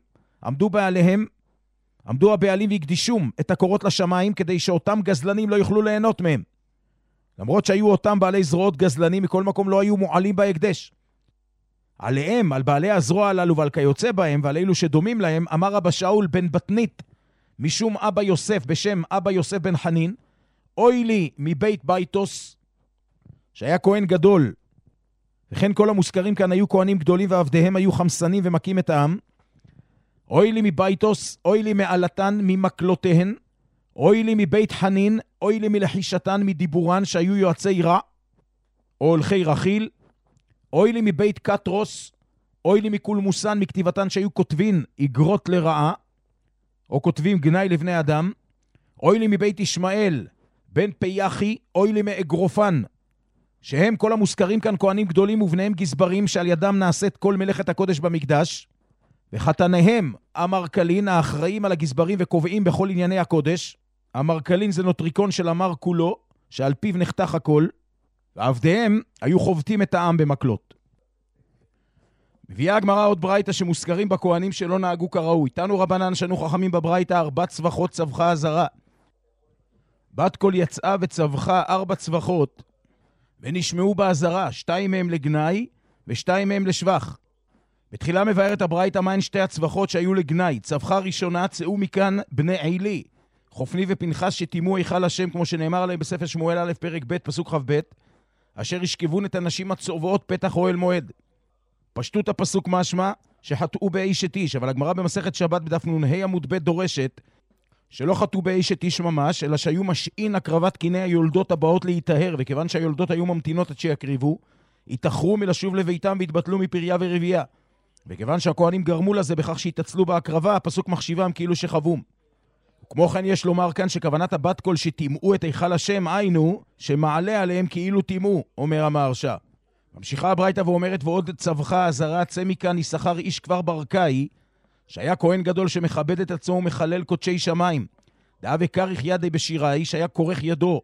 עמדו הבעלים והקדישום את הקורות לשמיים, כדי שאותם גזלנים לא יוכלו ליהנות מהם. למרות שהיו אותם בעלי זרועות גזלנים, מכל מקום לא היו מועלים בהקדש. עליהם, על בעלי הזרוע הללו ועל כיוצא בהם, ועל אלו שדומים להם, אמר אבא שאול בן בתנית, משום אבא יוסף, בשם אבא יוסף בן חנין, אוי לי מבית ביתוס, שהיה כהן גדול, וכן כל המוזכרים כאן היו כהנים גדולים, ועבדיהם היו חמסנים ומקים את העם, אוי לי מביתוס, אוי לי מעלתן ממקלותיהן, אוי לי מבית חנין, אוי לי מלחישתן מדיבורן שהיו יועצי רע, או הולכי רכיל, אוי לי מבית קטרוס, אוי לי מקולמוסן מכתיבתן שהיו כותבין אגרות לרעה, או כותבים גנאי לבני אדם, אוי לי מבית ישמעאל, בן פייחי, אוי לי מאגרופן, שהם כל המוזכרים כאן כהנים גדולים ובניהם גזברים שעל ידם נעשית כל מלאכת הקודש במקדש, וחתניהם המרקלין האחראים על הגזברים וקובעים בכל ענייני הקודש. המרקלין זה נוטריקון של המר כולו, שעל פיו נחתך הכל, ועבדיהם היו חובטים את העם במקלות. מביאה הגמרא עוד ברייתא שמוזכרים בכהנים שלא נהגו כראוי. תנו רבנן שנו חכמים בברייתא 4 צווחות צווחה הזרה. בת קול יצאה וצווחה 4 צווחות, ונשמעו בהזרה, 2 מהם לגנאי ו2 מהם לשבח. בתחילה מבארת הברייתא מהן 2 הצווחות שהיו לגנאי. צווחה ראשונה, צאו מכאן בני עילי, חופני ופנחס שתימו היכל השם, כמו שנאמר עליהם בספר שמואל א' פרק ב' פסוק כ"ב, אשר ישכבון את הנשים הצובעות פתח אוהל מועד. פשטות הפסוק משמע שחטאו באיש את איש, אבל הגמרא במסכת שבת בדף נ"ה עמוד ב' דורשת שלא חטאו באיש את איש ממש, אלא שהיו משעין הקרבת קיני היולדות הבאות להיטהר, וכיוון שהיולדות היו ממתינות עד שיקריבו, התאחרו מלשוב לביתם והתבטלו מפריה ורבייה. וכיוון שהכהנים גרמו לזה בכך שהתעצלו בהקרבה, הפסוק מחשיבם כאילו שחבום. כמו כן יש לומר כאן שכוונת הבת קול שתימאו את היכל השם, היינו שמעלה עליהם כאילו תימאו, אומר המהרש"א. ממשיכה הברייתא ואומרת, ועוד צווחה הזרה, צא מכאן יששכר איש כבר ברקאי, שהיה כהן גדול שמכבד את עצמו ומחלל קודשי שמיים. דאה וקריך ידי בשיראי, שהיה כורך ידו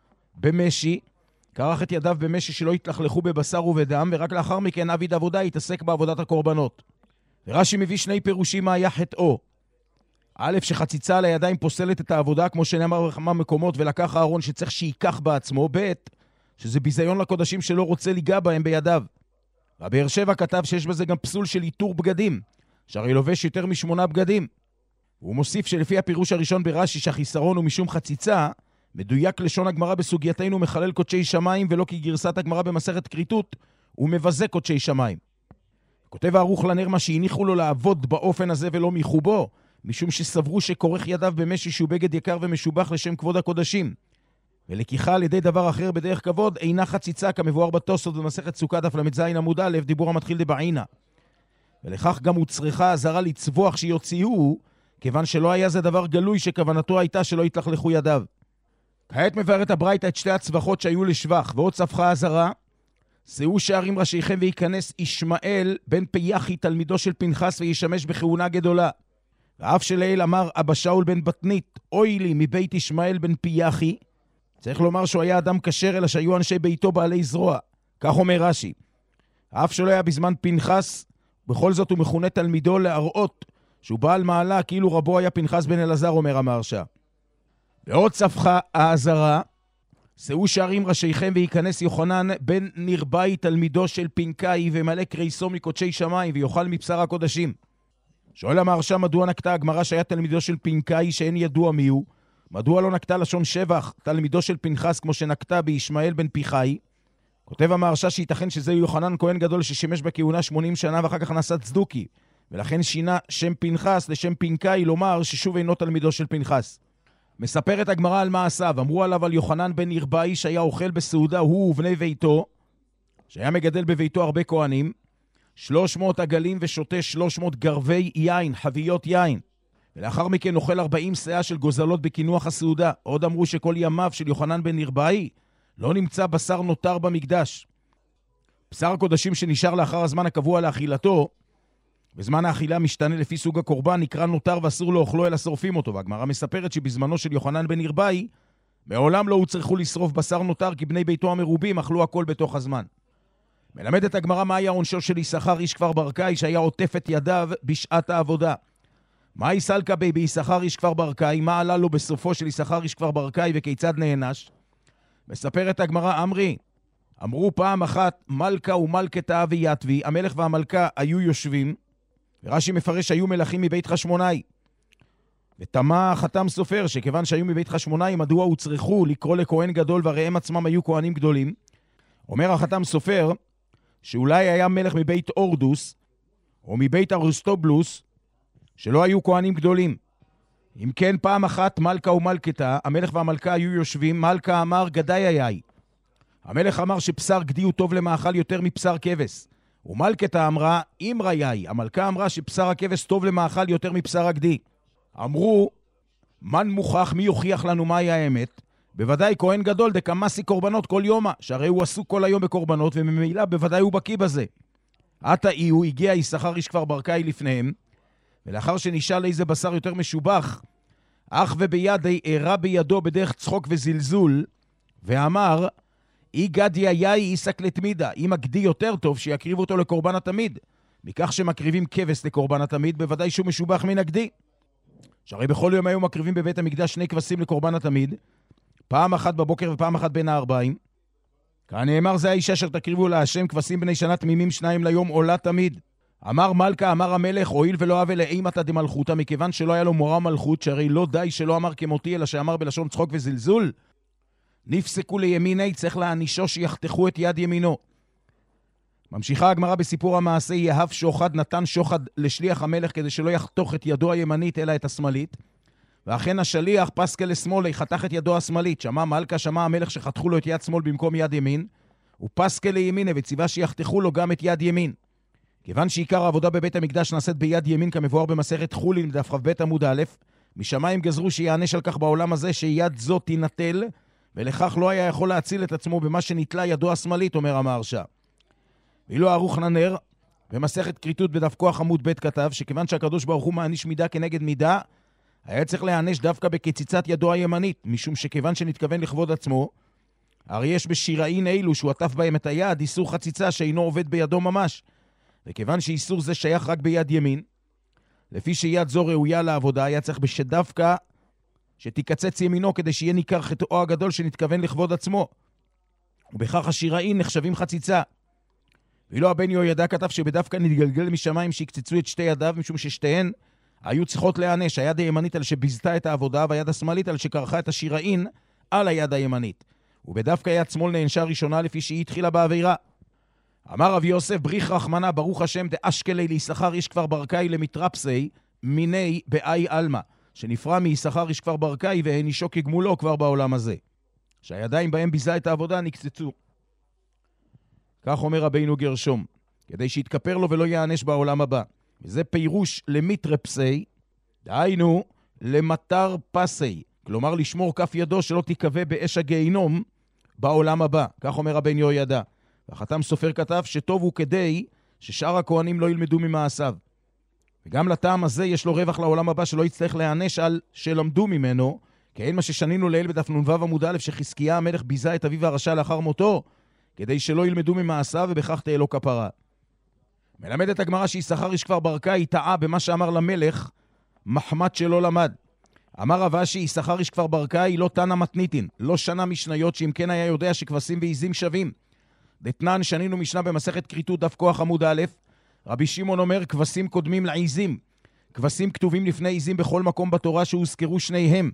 במשי, קרח את ידיו במשי שלא יתלכלכו בבשר ובדם, ורק לאחר מכן עביד עבודה יתעסק בעבודת הקורבנות. ורש"י מביא 2 פירושים מה היה חטאו. א', שחציצה על הידיים פוסלת את העבודה, כמו שנאמר בכמה מקומות, ולקח הארון שצריך שיקח בעצמו. ב', שזה ביזיון לקודשים שלא רוצה ליגע בהם בידיו. והבאר שבע כתב שיש בזה גם פסול של איתור בגדים, שהרי לובש יותר מ8 בגדים. הוא מוסיף שלפי הפירוש הראשון ברש"י שהחיסרון הוא משום חציצה, מדויק לשון הגמרא בסוגייתנו מחלל קודשי שמיים, ולא כגרסת הגמרא במסכת כריתות, הוא מבזה קודשי שמיים. כותב הערוך לנר מה שהניחו לו לעבוד באופן הזה ולא מחובו, משום שסברו שכורך ידיו במשי שהוא בגד יקר ומשובח לשם כבוד הקודשים. ולקיחה על ידי דבר אחר בדרך כבוד אינה חציצה, כמבואר בתוספות במסכת סוכה דף ל"ז עמוד א', דיבור המתחיל דבעינה. ולכך גם הוצרכה הזרה לצווח שיוציאו, כיוון שלא היה זה דבר גלוי שכוונתו הייתה שלא יתלכלכו ידיו. כעת מבארת הברייתא את 2 הצווחות שהיו לשבח, ועוד צווחה הזרה, שאו שערים ראשיכם וייכנס ישמעאל בן פייחי תלמידו של פנחס וישמש בכהונה גדולה. ואף שלעיל אמר אבא שאול בן בתנית, אוי לי מבית ישמעאל בן פייחי, צריך לומר שהוא היה אדם כשר, אלא שהיו אנשי ביתו בעלי זרוע. כך אומר רש"י. אף שלא היה בזמן פנחס, בכל זאת הוא מכונה תלמידו להראות שהוא בעל מעלה, כאילו רבו היה פנחס בן אלעזר, אומר המהרש"א. ועוד צווחה הזרה, שאו שערים ראשיכם וייכנס יוחנן בן נרבאי תלמידו של פנקאי ומלא קריסו מקודשי שמיים ויאכל מבשר הקודשים. שואל המהרש"א מדוע נקטה הגמרא שהיה תלמידו של פנקאי שאין ידוע מי הוא? מדוע לא נקטה לשון שבח תלמידו של פנחס כמו שנקטה בישמעאל בן פיחאי? כותב המהרש"א שייתכן שזה יוחנן כהן גדול ששימש בכהונה 80 שנה ואחר כך נעשה צדוקי, ולכן שינה שם פנחס לשם פנקאי, לומר ששוב אינו תלמידו של פנחס. מספרת הגמרא על מעשיו. אמרו עליו על יוחנן בן ירבעי שהיה אוכל בסעודה, הוא ובני ביתו, שהיה מגדל בביתו הרבה כהנים, 300 עגלים ושותה 300 גרבי יין, חביות יין. ולאחר מכן אוכל 40 שאה של גוזלות בכינוח הסעודה. עוד אמרו שכל ימיו של יוחנן בן ירבעי לא נמצא בשר נותר במקדש. בשר הקודשים שנשאר לאחר הזמן הקבוע לאכילתו, בזמן האכילה משתנה לפי סוג הקורבן, נקרא נותר ואסור לאוכלו אלא שורפים אותו. והגמרא מספרת שבזמנו של יוחנן בן ירבעי, מעולם לא הוצרכו לשרוף בשר נותר, כי בני ביתו המרובים אכלו הכל בתוך הזמן. מלמדת הגמרא מה היה עונשו של יששכר איש כפר ברקאי, שהיה עוטף את ידיו בשעת העבודה. מה יסלקה בי ביששכר איש כפר ברקאי? מה עלה לו בסופו של יששכר איש כפר ברקאי וכיצד נענש? מספרת הגמרא, אמרו פעם אחת מלכה ומלכתה ויתבי, המלך והמלכה היו יושבים, ורש"י מפרש היו מלכים מבית חשמונאי. ותמה חתם סופר שכיוון שהיו מבית חשמונאי, מדוע הוצרכו לקרוא לכהן גדול והראם עצמם היו כהנים גדולים? אומר החתם סופר שאולי היה מלך מבית אורדוס או מבית אריסטובולוס שלא היו כהנים גדולים. אם כן, פעם אחת מלכה ומלכתה, המלך והמלכה היו יושבים, מלכה אמר גדי היי. המלך אמר שבשר גדי הוא טוב למאכל יותר מבשר כבש. ומלכתה אמרה אמרה יי. המלכה אמרה שבשר הכבש טוב למאכל יותר מבשר הגדי. אמרו, מן מוכח, מי יוכיח לנו מהי האמת? בוודאי כהן גדול דקמסי קורבנות כל יומה, שהרי הוא עסוק כל היום בקורבנות, וממילא בוודאי הוא בקיא בזה. עתה הוא הגיע יששכר איש כפר ברקאי לפניהם, ולאחר שנשאל איזה בשר יותר משובח, אך וביד הראה בידו בדרך צחוק וזלזול, ואמר, אי גדיה יאי איסק לתמידה, אם הגדי יותר טוב שיקריבו אותו לקורבן התמיד. מכך שמקריבים כבש לקורבן התמיד, בוודאי שהוא משובח מן הגדי. שהרי בכל יום היו מקריבים בבית המקדש 2 כבשים לקורבן התמיד, פעם אחת בבוקר ופעם אחת בין הערביים. כאן נאמר, זה האישה אשר תקריבו להשם כבשים בני שנה תמימים 2 ליום עולה תמיד. אמר מלכה, אמר המלך, הואיל ולא אהבה לאימתא דמלכותא, מכיוון שלא היה לו מורה מלכות, שהרי לא די שלא אמר כמותי, אלא שאמר בלשון צחוק וזלזול, נפסקו לימיני, צריך להענישו שיחתכו את יד ימינו. ממשיכה הגמרא בסיפור המעשה, יהב שוחד, נתן שוחד לשליח המלך כדי שלא יחתוך את ידו הימנית אלא את השמאלית, ואכן השליח פסקה לשמאלי, חתך את ידו השמאלית. שמע מלכה, שמע המלך שחתכו לו את יד שמאל במקום יד ימין, ופסקה לימינה וציווה שיחתכו לו גם את יד ימין. כיוון שעיקר העבודה בבית המקדש נעשית ביד ימין כמבואר במסכת חולין בדף כ"ב עמוד א', משמיים גזרו שיענש על כך בעולם הזה שיד זו תינטל, ולכך לא היה יכול להציל את עצמו במה שנטלה ידו השמאלית, אומר המהרש"א. ואילו ערוך ננר במסכת כריתות בדף כוח עמוד ב' כתב שכיוון שהקדוש ברוך הוא מעניש מידה כנגד מידה, היה צריך להענש דווקא בקציצת ידו הימנית, משום שכיוון שנתכוון לכבוד עצמו, הרי יש בשיראין אילו שהוא עטף בהם את היד איסור חציצה שאינו עובד בידו ממש, וכיוון שאיסור זה שייך רק ביד ימין, לפי שיד זו ראויה לעבודה, היה צריך בשדווקא שתיקצץ ימינו כדי שיהיה ניכר חטאו הגדול שנתכוון לכבוד עצמו, ובכך השיראין נחשבים חציצה. ואילו הבן יהוידע כתב שבדווקא נתגלגל משמיים שיקצצו את שתי ידיו, משום ששתיהן היו צריכות להענש, היד הימנית על שביזתה את העבודה, והיד השמאלית על שקרחה את השיראין על היד הימנית. ובדווקא יד שמאל נענשה ראשונה לפי שהיא התחילה בעבירה. אמר רב יוסף, בריך רחמנה ברוך השם דאשקלי ליששכר איש כפר ברקאי למתרפסי מיני באי אלמה, שנפרע מיששכר איש כפר ברקאי והענישו כגמולו כבר בעולם הזה. שהידיים בהם ביזה את העבודה נקצצו. כך אומר רבינו גרשום, כדי שיתכפר לו ולא יענש בעולם הבא. וזה פירוש למתרפסי, דהיינו למטר פסי, כלומר לשמור כף ידו שלא תיקווה באש הגיהינום בעולם הבא. כך אומר רבן יהוידע. והחתם סופר כתב שטוב הוא כדי ששאר הכהנים לא ילמדו ממעשיו. וגם לטעם הזה יש לו רווח לעולם הבא שלא יצטרך להענש על שלמדו ממנו, כי אין מה ששנינו לעיל בדף נ"ו עמוד א' שחזקיה המלך ביזה את אביו הרשע לאחר מותו, כדי שלא ילמדו ממעשיו ובכך תהיה לו כפרה. מלמדת הגמרא שיששכר איש כפר ברקאי טעה במה שאמר למלך מחמת שלא למד. אמר רב אשי, יששכר איש כפר ברקאי לא תנא מתניתין, לא שנה משניות, שאם כן היה יודע שכבשים ועיזים שווים. דתנן שנינו משנה במסכת כריתות דף כוח עמוד א', רבי שמעון אומר כבשים קודמים לעיזים. כבשים כתובים לפני עיזים בכל מקום בתורה שהוזכרו שניהם.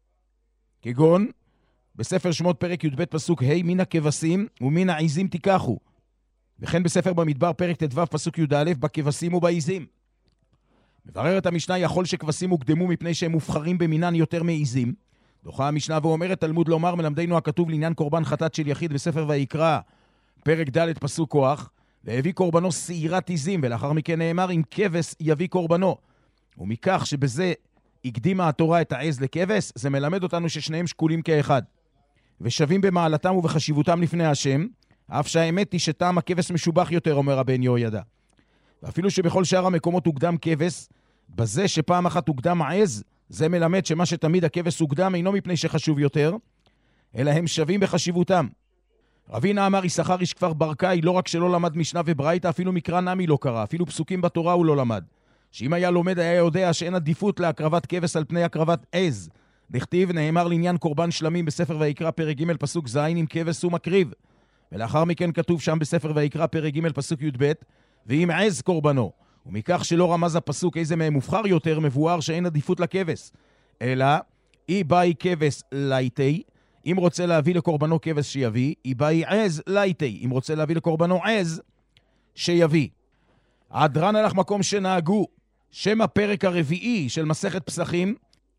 כגון בספר שמות פרק י"ב פסוק ה' מן הכבשים ומן העיזים תיקחו. וכן בספר במדבר פרק ט"ו פסוק י"א בכבשים ובעיזים. מבררת המשנה, יכול שכבשים הוקדמו מפני שהם מובחרים במינן יותר מעיזים. דוחה המשנה ואומרת, תלמוד לומר, מלמדנו הכתוב לעניין קורבן חטאת של יחיד בספר ויקרא, פרק ד' פסוק כוח, והביא קורבנו שעירת עזים, ולאחר מכן נאמר, אם כבש יביא קורבנו. ומכך שבזה הקדימה התורה את העז לכבש, זה מלמד אותנו ששניהם שקולים כאחד, ושווים במעלתם ובחשיבותם לפני השם, אף שהאמת היא שטעם הכבש משובח יותר, אומר רבן יהוידע. ואפילו שבכל שאר המקומות הוקדם כבש, בזה שפעם אחת הוקדם העז, זה מלמד שמה שתמיד הכבש הוקדם אינו מפני שחשוב יותר, אלא הם שווים בחשיבותם. רבינה אמר, יששכר איש כפר ברקאי, לא רק שלא למד משנה וברייתא, אפילו מקרא נמי לא קרא, אפילו פסוקים בתורה הוא לא למד. שאם היה לומד היה יודע שאין עדיפות להקרבת כבש על פני הקרבת עז. דכתיב, נאמר לעניין קורבן שלמים בספר ויקרא פרק ג' פסוק ז', עם כבש הוא מקריב. ולאחר מכן כתוב שם בספר ויקרא פרק ג' פסוק י"ב, ועם עז קורבנו. ומכך שלא רמז הפסוק איזה מהם מובחר יותר, מבואר שאין עדיפות לכבש. אלא, אי באי כבש לייטי, אם רוצה להביא לקורבנו כבש שיביא, אי באי עז לייטי, אם רוצה להביא לקורבנו עז שיביא. הדרן הלך מקום שנהגו, שם הפרק הרביעי של מסכת פסחים,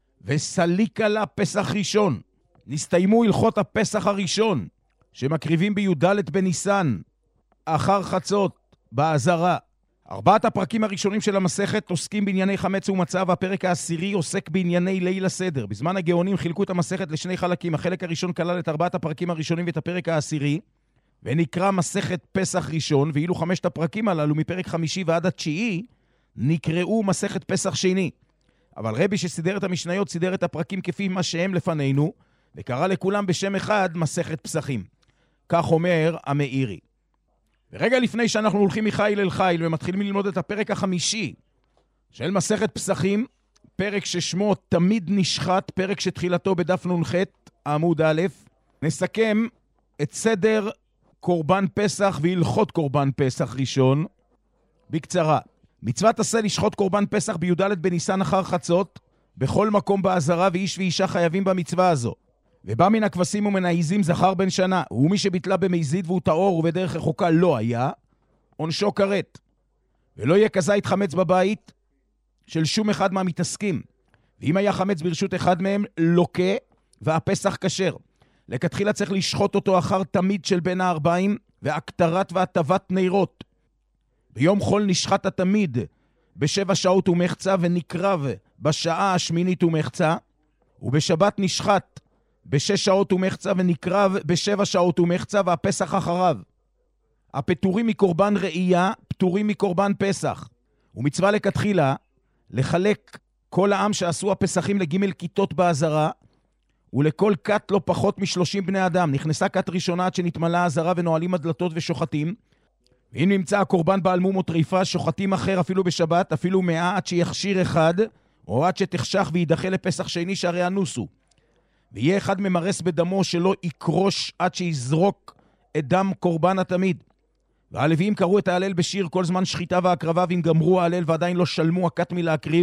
וסליקה לה פסח ראשון. נסתיימו הלכות הפסח הראשון, שמקריבים בי"ד בניסן, אחר חצות, בעזרה. 4 הפרקים הראשונים של המסכת עוסקים בענייני חמץ ומצה, והפרק העשירי עוסק בענייני ליל הסדר. בזמן הגאונים חילקו את המסכת לשני חלקים. החלק הראשון כלל את 4 הפרקים הראשונים ואת הפרק העשירי, ונקרא מסכת פסח ראשון, ואילו 5 הפרקים הללו מפרק 5 ועד 9 נקראו מסכת פסח שני. אבל רבי שסידר את המשניות סידר את הפרקים כפי מה שהם לפנינו, וקרא לכולם בשם אחד מסכת פסחים. כך אומר המאירי. ורגע לפני שאנחנו הולכים מחיל אל חיל ומתחילים ללמוד את הפרק החמישי של מסכת פסחים, פרק ששמו תמיד נשחט, פרק שתחילתו בדף נ"ח עמוד א', נסכם את סדר קורבן פסח והלכות קורבן פסח ראשון בקצרה. מצוות עשה לשחוט קורבן פסח בי"ד בניסן אחר חצות, בכל מקום בעזרה, ואיש ואישה חייבים במצווה הזו. ובא מן הכבשים ומן העיזים זכר בן שנה, ומי שביטלה במזיד והוא טהור ובדרך רחוקה לא היה, עונשו כרת. ולא יהיה כזית חמץ בבית של שום אחד מהמתעסקים. ואם היה חמץ ברשות אחד מהם, לוקה, והפסח כשר. לכתחילה צריך לשחוט אותו אחר תמיד של בין הארבעים, והקטרת והטבת נרות. ביום חול נשחט התמיד ב7 שעות ומחצה, ונקרב בשעה השמינית ומחצה, ובשבת נשחט ב6 שעות ומחצה, ונקרב ב7 שעות ומחצה, והפסח אחריו. הפטורים מקורבן ראייה, פטורים מקורבן פסח. ומצווה לכתחילה, לחלק כל העם שעשו הפסחים לג' כיתות בעזרה, ולכל כת לא פחות מ30 בני אדם. נכנסה כת ראשונה עד שנתמלה העזרה ונועלים הדלתות ושוחטים. ואם נמצא הקורבן בעל מום או טריפה, שוחטים אחר אפילו בשבת, אפילו 100 עד שיכשיר אחד, או עד שתחשך וידחה לפסח שני שהרי אנוסו. ויהיה אחד ממרס בדמו שלא יקרוש עד שיזרוק את דם קורבן התמיד. והלוויים קראו את ההלל בשיר כל זמן שחיטה והקרבה, ואם גמרו ההלל ועדיין לא שלמו הכת מלהקריב,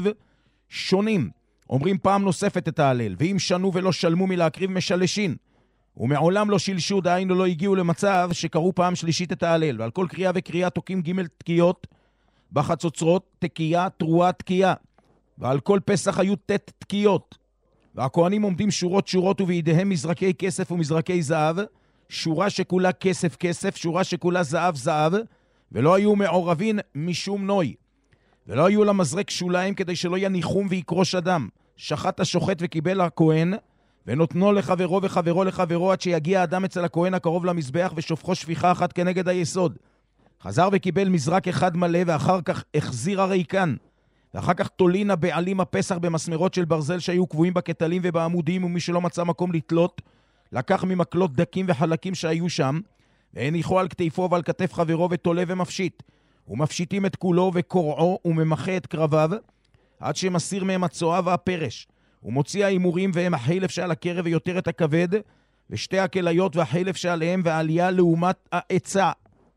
שונים. אומרים פעם נוספת את ההלל, ואם שנו ולא שלמו מלהקריב משלשין. ומעולם לא שילשו, דהיינו לא הגיעו למצב שקראו פעם שלישית את ההלל. ועל כל קריאה וקריאה תוקים ג' תקיעות בחצוצרות, תקייה, תרועה, תקייה. ועל כל פסח היו ט' תקיעות. והכהנים עומדים שורות שורות ובידיהם מזרקי כסף ומזרקי זהב, שורה שכולה כסף כסף, שורה שכולה זהב זהב, ולא היו מעורבים משום נוי. ולא היו למזרק שוליים כדי שלא יניחום ויקרוש אדם. שחט השוחט וקיבל הכהן, ונותנו לחברו וחברו לחברו עד שיגיע האדם אצל הכהן הקרוב למזבח ושופכו שפיכה אחת כנגד היסוד. חזר וקיבל מזרק אחד מלא ואחר כך החזיר הריקן. ואחר כך תולין הבעלים הפסח במסמרות של ברזל שהיו קבועים בקטלים ובעמודים, ומי שלא מצא מקום לתלות, לקח ממקלות דקים וחלקים שהיו שם, והניחו על כתפו ועל כתף חברו ותולה ומפשיט. ומפשיטים את כולו וקורעו וממחה את קרביו, עד שמסיר מהם הצועה והפרש. ומוציא האימורים והם החילף שעל הקרב ויותר את הכבד, ושתי הכליות והחילף שעליהם והעלייה לעומת העצה.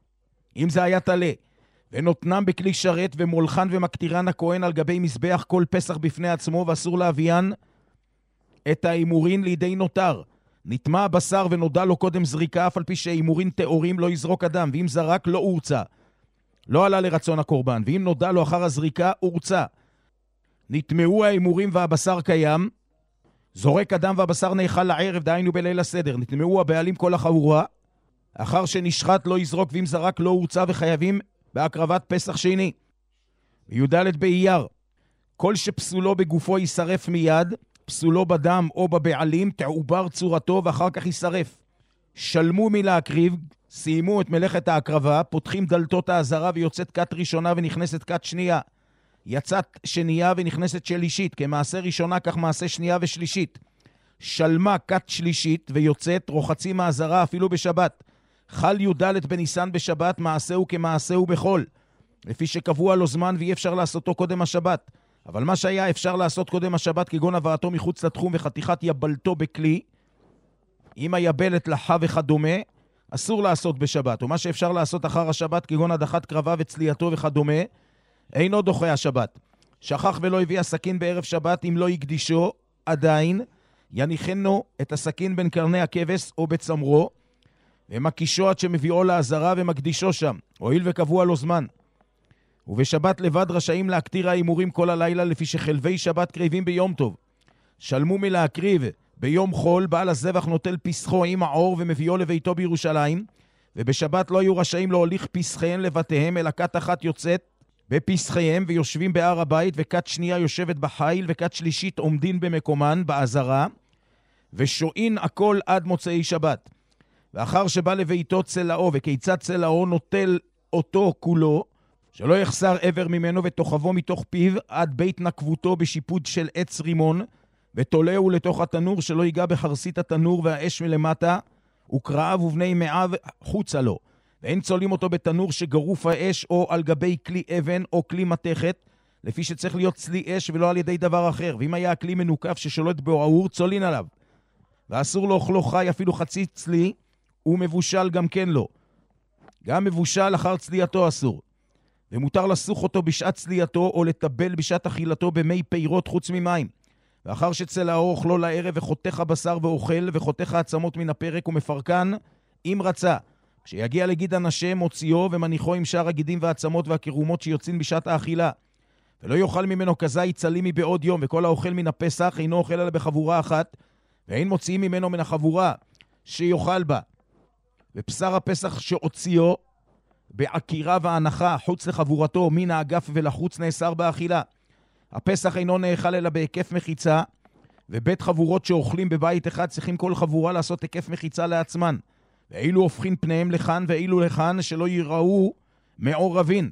אם זה היה תלה. ונותנם בכלי שרת ומולחן ומקטירן הכהן על גבי מזבח כל פסח בפני עצמו, ואסור להביאן את האימורין לידי נותר. נטמע הבשר ונודע לו קודם זריקה, אף על פי שהאימורין תאורים לא יזרוק אדם, ואם זרק לא הורצה. לא עלה לרצון הקורבן, ואם נודע לו אחר הזריקה הורצה. נטמעו האימורים והבשר קיים, זורק הדם והבשר נאכל לערב, דהיינו בליל הסדר. נטמעו הבעלים כל החבורה. אחר שנשחט לא יזרוק, ואם זרק לא הורצה, וחייבים בהקרבת פסח שני. בי"ד באייר, כל שפסולו בגופו יישרף מיד, פסולו בדם או בבעלים, תעובר צורתו ואחר כך יישרף. שלמו מלהקריב, סיימו את מלאכת ההקרבה, פותחים דלתות העזרה ויוצאת כת ראשונה ונכנסת כת שנייה. יצאת שנייה ונכנסת שלישית, כמעשה ראשונה כך מעשה שנייה ושלישית. שלמה כת שלישית ויוצאת, רוחצים העזרה אפילו בשבת. חל י"ד בניסן בשבת, מעשהו כמעשהו בחול. לפי שקבוע לו זמן ואי אפשר לעשותו קודם השבת. אבל מה שהיה אפשר לעשות קודם השבת, כגון הבאתו מחוץ לתחום וחתיכת יבלתו בכלי, אם היבלת לחה וכדומה, אסור לעשות בשבת. ומה שאפשר לעשות אחר השבת, כגון הדחת קרבה וצלייתו וכדומה, אינו דוחה השבת. שכח ולא הביא הסכין בערב שבת, אם לא יקדישו, עדיין יניחנו את הסכין בין קרני הכבש או בצמרו, ומקישו עד שמביאו לעזרה ומקדישו שם, הואיל וקבוע לו זמן. ובשבת לבד רשאים להקטיר האימורים כל הלילה, לפי שחלבי שבת קריבים ביום טוב. שלמו מלהקריב ביום חול, בעל הזבח נוטל פסחו עם העור ומביאו לביתו בירושלים, ובשבת לא היו רשאים להוליך פסחיהם לבתיהם, אלא כת אחת יוצאת בפסחיהם ויושבים בהר הבית, וכת שנייה יושבת בחיל, וכת שלישית עומדין במקומן בעזרה, ושועין הכל עד מוצאי שבת. ואחר שבא לביתו צלעו, וכיצד צלעו נוטל אותו כולו, שלא יחסר עבר ממנו, ותוכבו מתוך פיו עד בית נקבותו בשיפוד של עץ רימון, ותולהו לתוך התנור, שלא ייגע בחרסית התנור והאש מלמטה, וקרעיו ובני מעיו חוצה לו. ואין צולים אותו בתנור שגרוף האש, או על גבי כלי אבן או כלי מתכת, לפי שצריך להיות צלי אש ולא על ידי דבר אחר. ואם היה הכלי מנוקף ששולט בו האור, צולין עליו. ואסור לאוכלו חי אפילו חצי צלי, ומבושל גם כן לא. גם מבושל אחר צלייתו אסור. ומותר לסוך אותו בשעת צלייתו, או לטבל בשעת אכילתו במי פירות חוץ ממים. ואחר שצלעו אוכלו לערב, וחותך הבשר ואוכל, וחותך העצמות מן הפרק ומפרקן, אם רצה. כשיגיע לגיד הנשה, מוציאו ומניחו עם שאר הגידים והעצמות והקירומות שיוצאים בשעת האכילה. ולא יאכל ממנו כזית צלים מבעוד יום, וכל האוכל מן הפסח אינו אוכל אלא בחבורה אחת, ואין מוציאים ממנו מן החבורה שיאכל בה. ובשר הפסח שהוציאו בעקירה והנחה חוץ לחבורתו מן האגף ולחוץ נאסר באכילה. הפסח אינו נאכל אלא בהיקף מחיצה, ובית חבורות שאוכלים בבית אחד צריכים כל חבורה לעשות היקף מחיצה לעצמן. ואילו הופכים פניהם לכאן ואילו לכאן, שלא ייראו מעורבים.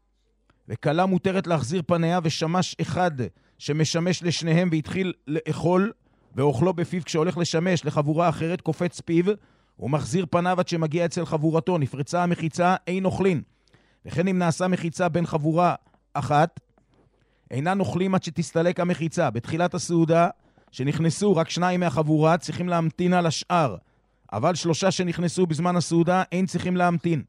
וכלה מותרת להחזיר פניה, ושמש אחד שמשמש לשניהם והתחיל לאכול, ואוכלו בפיו כשהולך לשמש לחבורה אחרת, קופץ פיו, ומחזיר פניו עד שמגיע אצל חבורתו. נפרצה המחיצה, אין אוכלין. וכן אם נעשה מחיצה בין חבורה אחת, אינן אוכלים עד שתסתלק המחיצה. בתחילת הסעודה, שנכנסו רק 2 מהחבורה, צריכים להמתין על השאר. אבל 3 שנכנסו בזמן הסעודה, אין צריכים להמתין.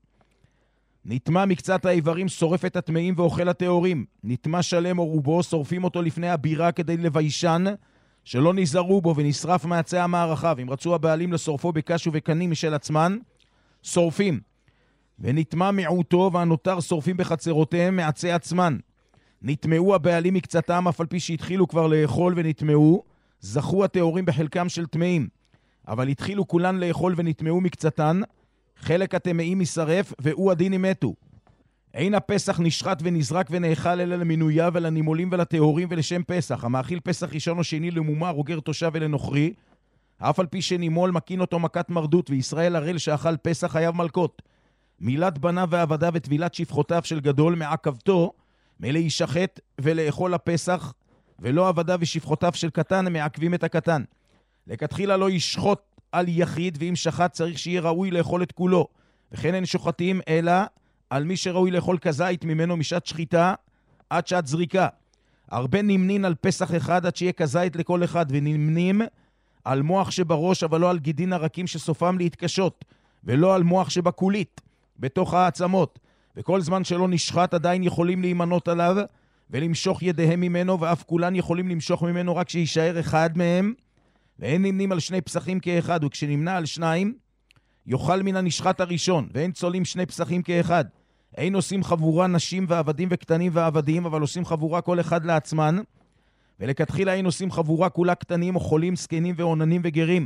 נטמע מקצת האיברים, שורף את הטמאים ואוכל הטהורים. נטמע שלם או רובו, שורפים אותו לפני הבירה כדי לביישן, שלא נזהרו בו, ונשרף מעצי המערכה. ואם רצו הבעלים לשורפו בקש ובקנים משל עצמן, שורפים. ונטמע מיעוטו, והנותר שורפים בחצרותיהם מעצי עצמן. נטמעו הבעלים מקצתם, אף על פי שהתחילו כבר לאכול ונטמעו, זכו הטהורים בחלקם של טמאים. אבל התחילו כולן לאכול ונטמעו מקצתן, חלק הטמאים יישרף, והוא הדין מתו. אין הפסח נשחט ונזרק ונאכל אלא למינויה ולנימולים ולטהורים ולשם פסח. המאכיל פסח ראשון או שני למומר, רוגר תושב ולנוכרי, אף על פי שנימול מקין אותו מכת מרדות, וישראל הראל שאכל פסח חייב מלכות. מילת בניו ועבדיו וטבילת שפחותיו של גדול מעכבתו, מלהישחט ולאכול הפסח, ולא עבדיו ושפחותיו של קטן מעכבים את הקטן. לכתחילה לא ישחוט על יחיד, ואם שחט צריך שיהיה ראוי לאכול את כולו. וכן אין שוחטים אלא על מי שראוי לאכול כזית ממנו משעת שחיטה עד שעת זריקה. הרבה נמנין על פסח אחד עד שיהיה כזית לכל אחד, ונמנים על מוח שבראש, אבל לא על גידין הרקים שסופם להתקשות, ולא על מוח שבקולית, בתוך העצמות. וכל זמן שלא נשחט עדיין יכולים להימנות עליו ולמשוך ידיהם ממנו, ואף כולן יכולים למשוך ממנו רק שישאר אחד מהם, ואין נמנים על 2 פסחים כאחד, וכשנמנה על 2 יאכל מן הנשחט הראשון, ואין צולים 2 פסחים כאחד. אין עושים חבורה נשים ועבדים וקטנים ועבדים, אבל עושים חבורה כל אחד לעצמן, ולכתחילה היינו עושים חבורה כולה קטנים או חולים, זקנים ועוננים וגרים.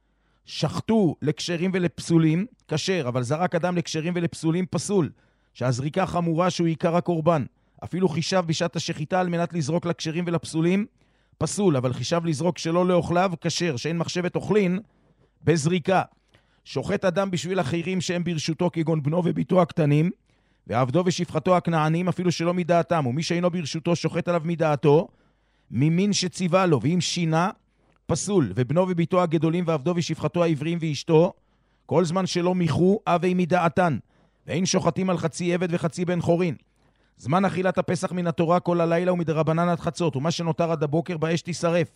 שחטו לקשרים ולפסולים, כשר, אבל זרק אדם לקשרים ולפסולים פסול, שהזריקה חמורה שהוא עיקר הקורבן. אפילו חישב בשעת השחיטה על מנת לזרוק לקשרים ולפסולים, פסול, אבל חישב לזרוק שלא לאוכליו, כשר, שאין מחשבת אוכלין, בזריקה. שוחט אדם בשביל אחרים שהם ברשותו, כגון בנו וביתו הקטנים, ועבדו ושפחתו הכנענים, אפילו שלא מדעתם, ומי שאינו ברשותו שוחט עליו מדעתו, ממין שציווה לו, ואם שינה, פסול, ובנו וביתו הגדולים ועבדו ושפחתו העברים ואשתו, כל זמן שלא מיחו, אבי מדעתן, ואין שוחטים על חצי עבד וחצי בן חורין. זמן אכילת הפסח מן התורה כל הלילה ומדרבנן עד חצות, ומה שנותר עד הבוקר באש תישרף.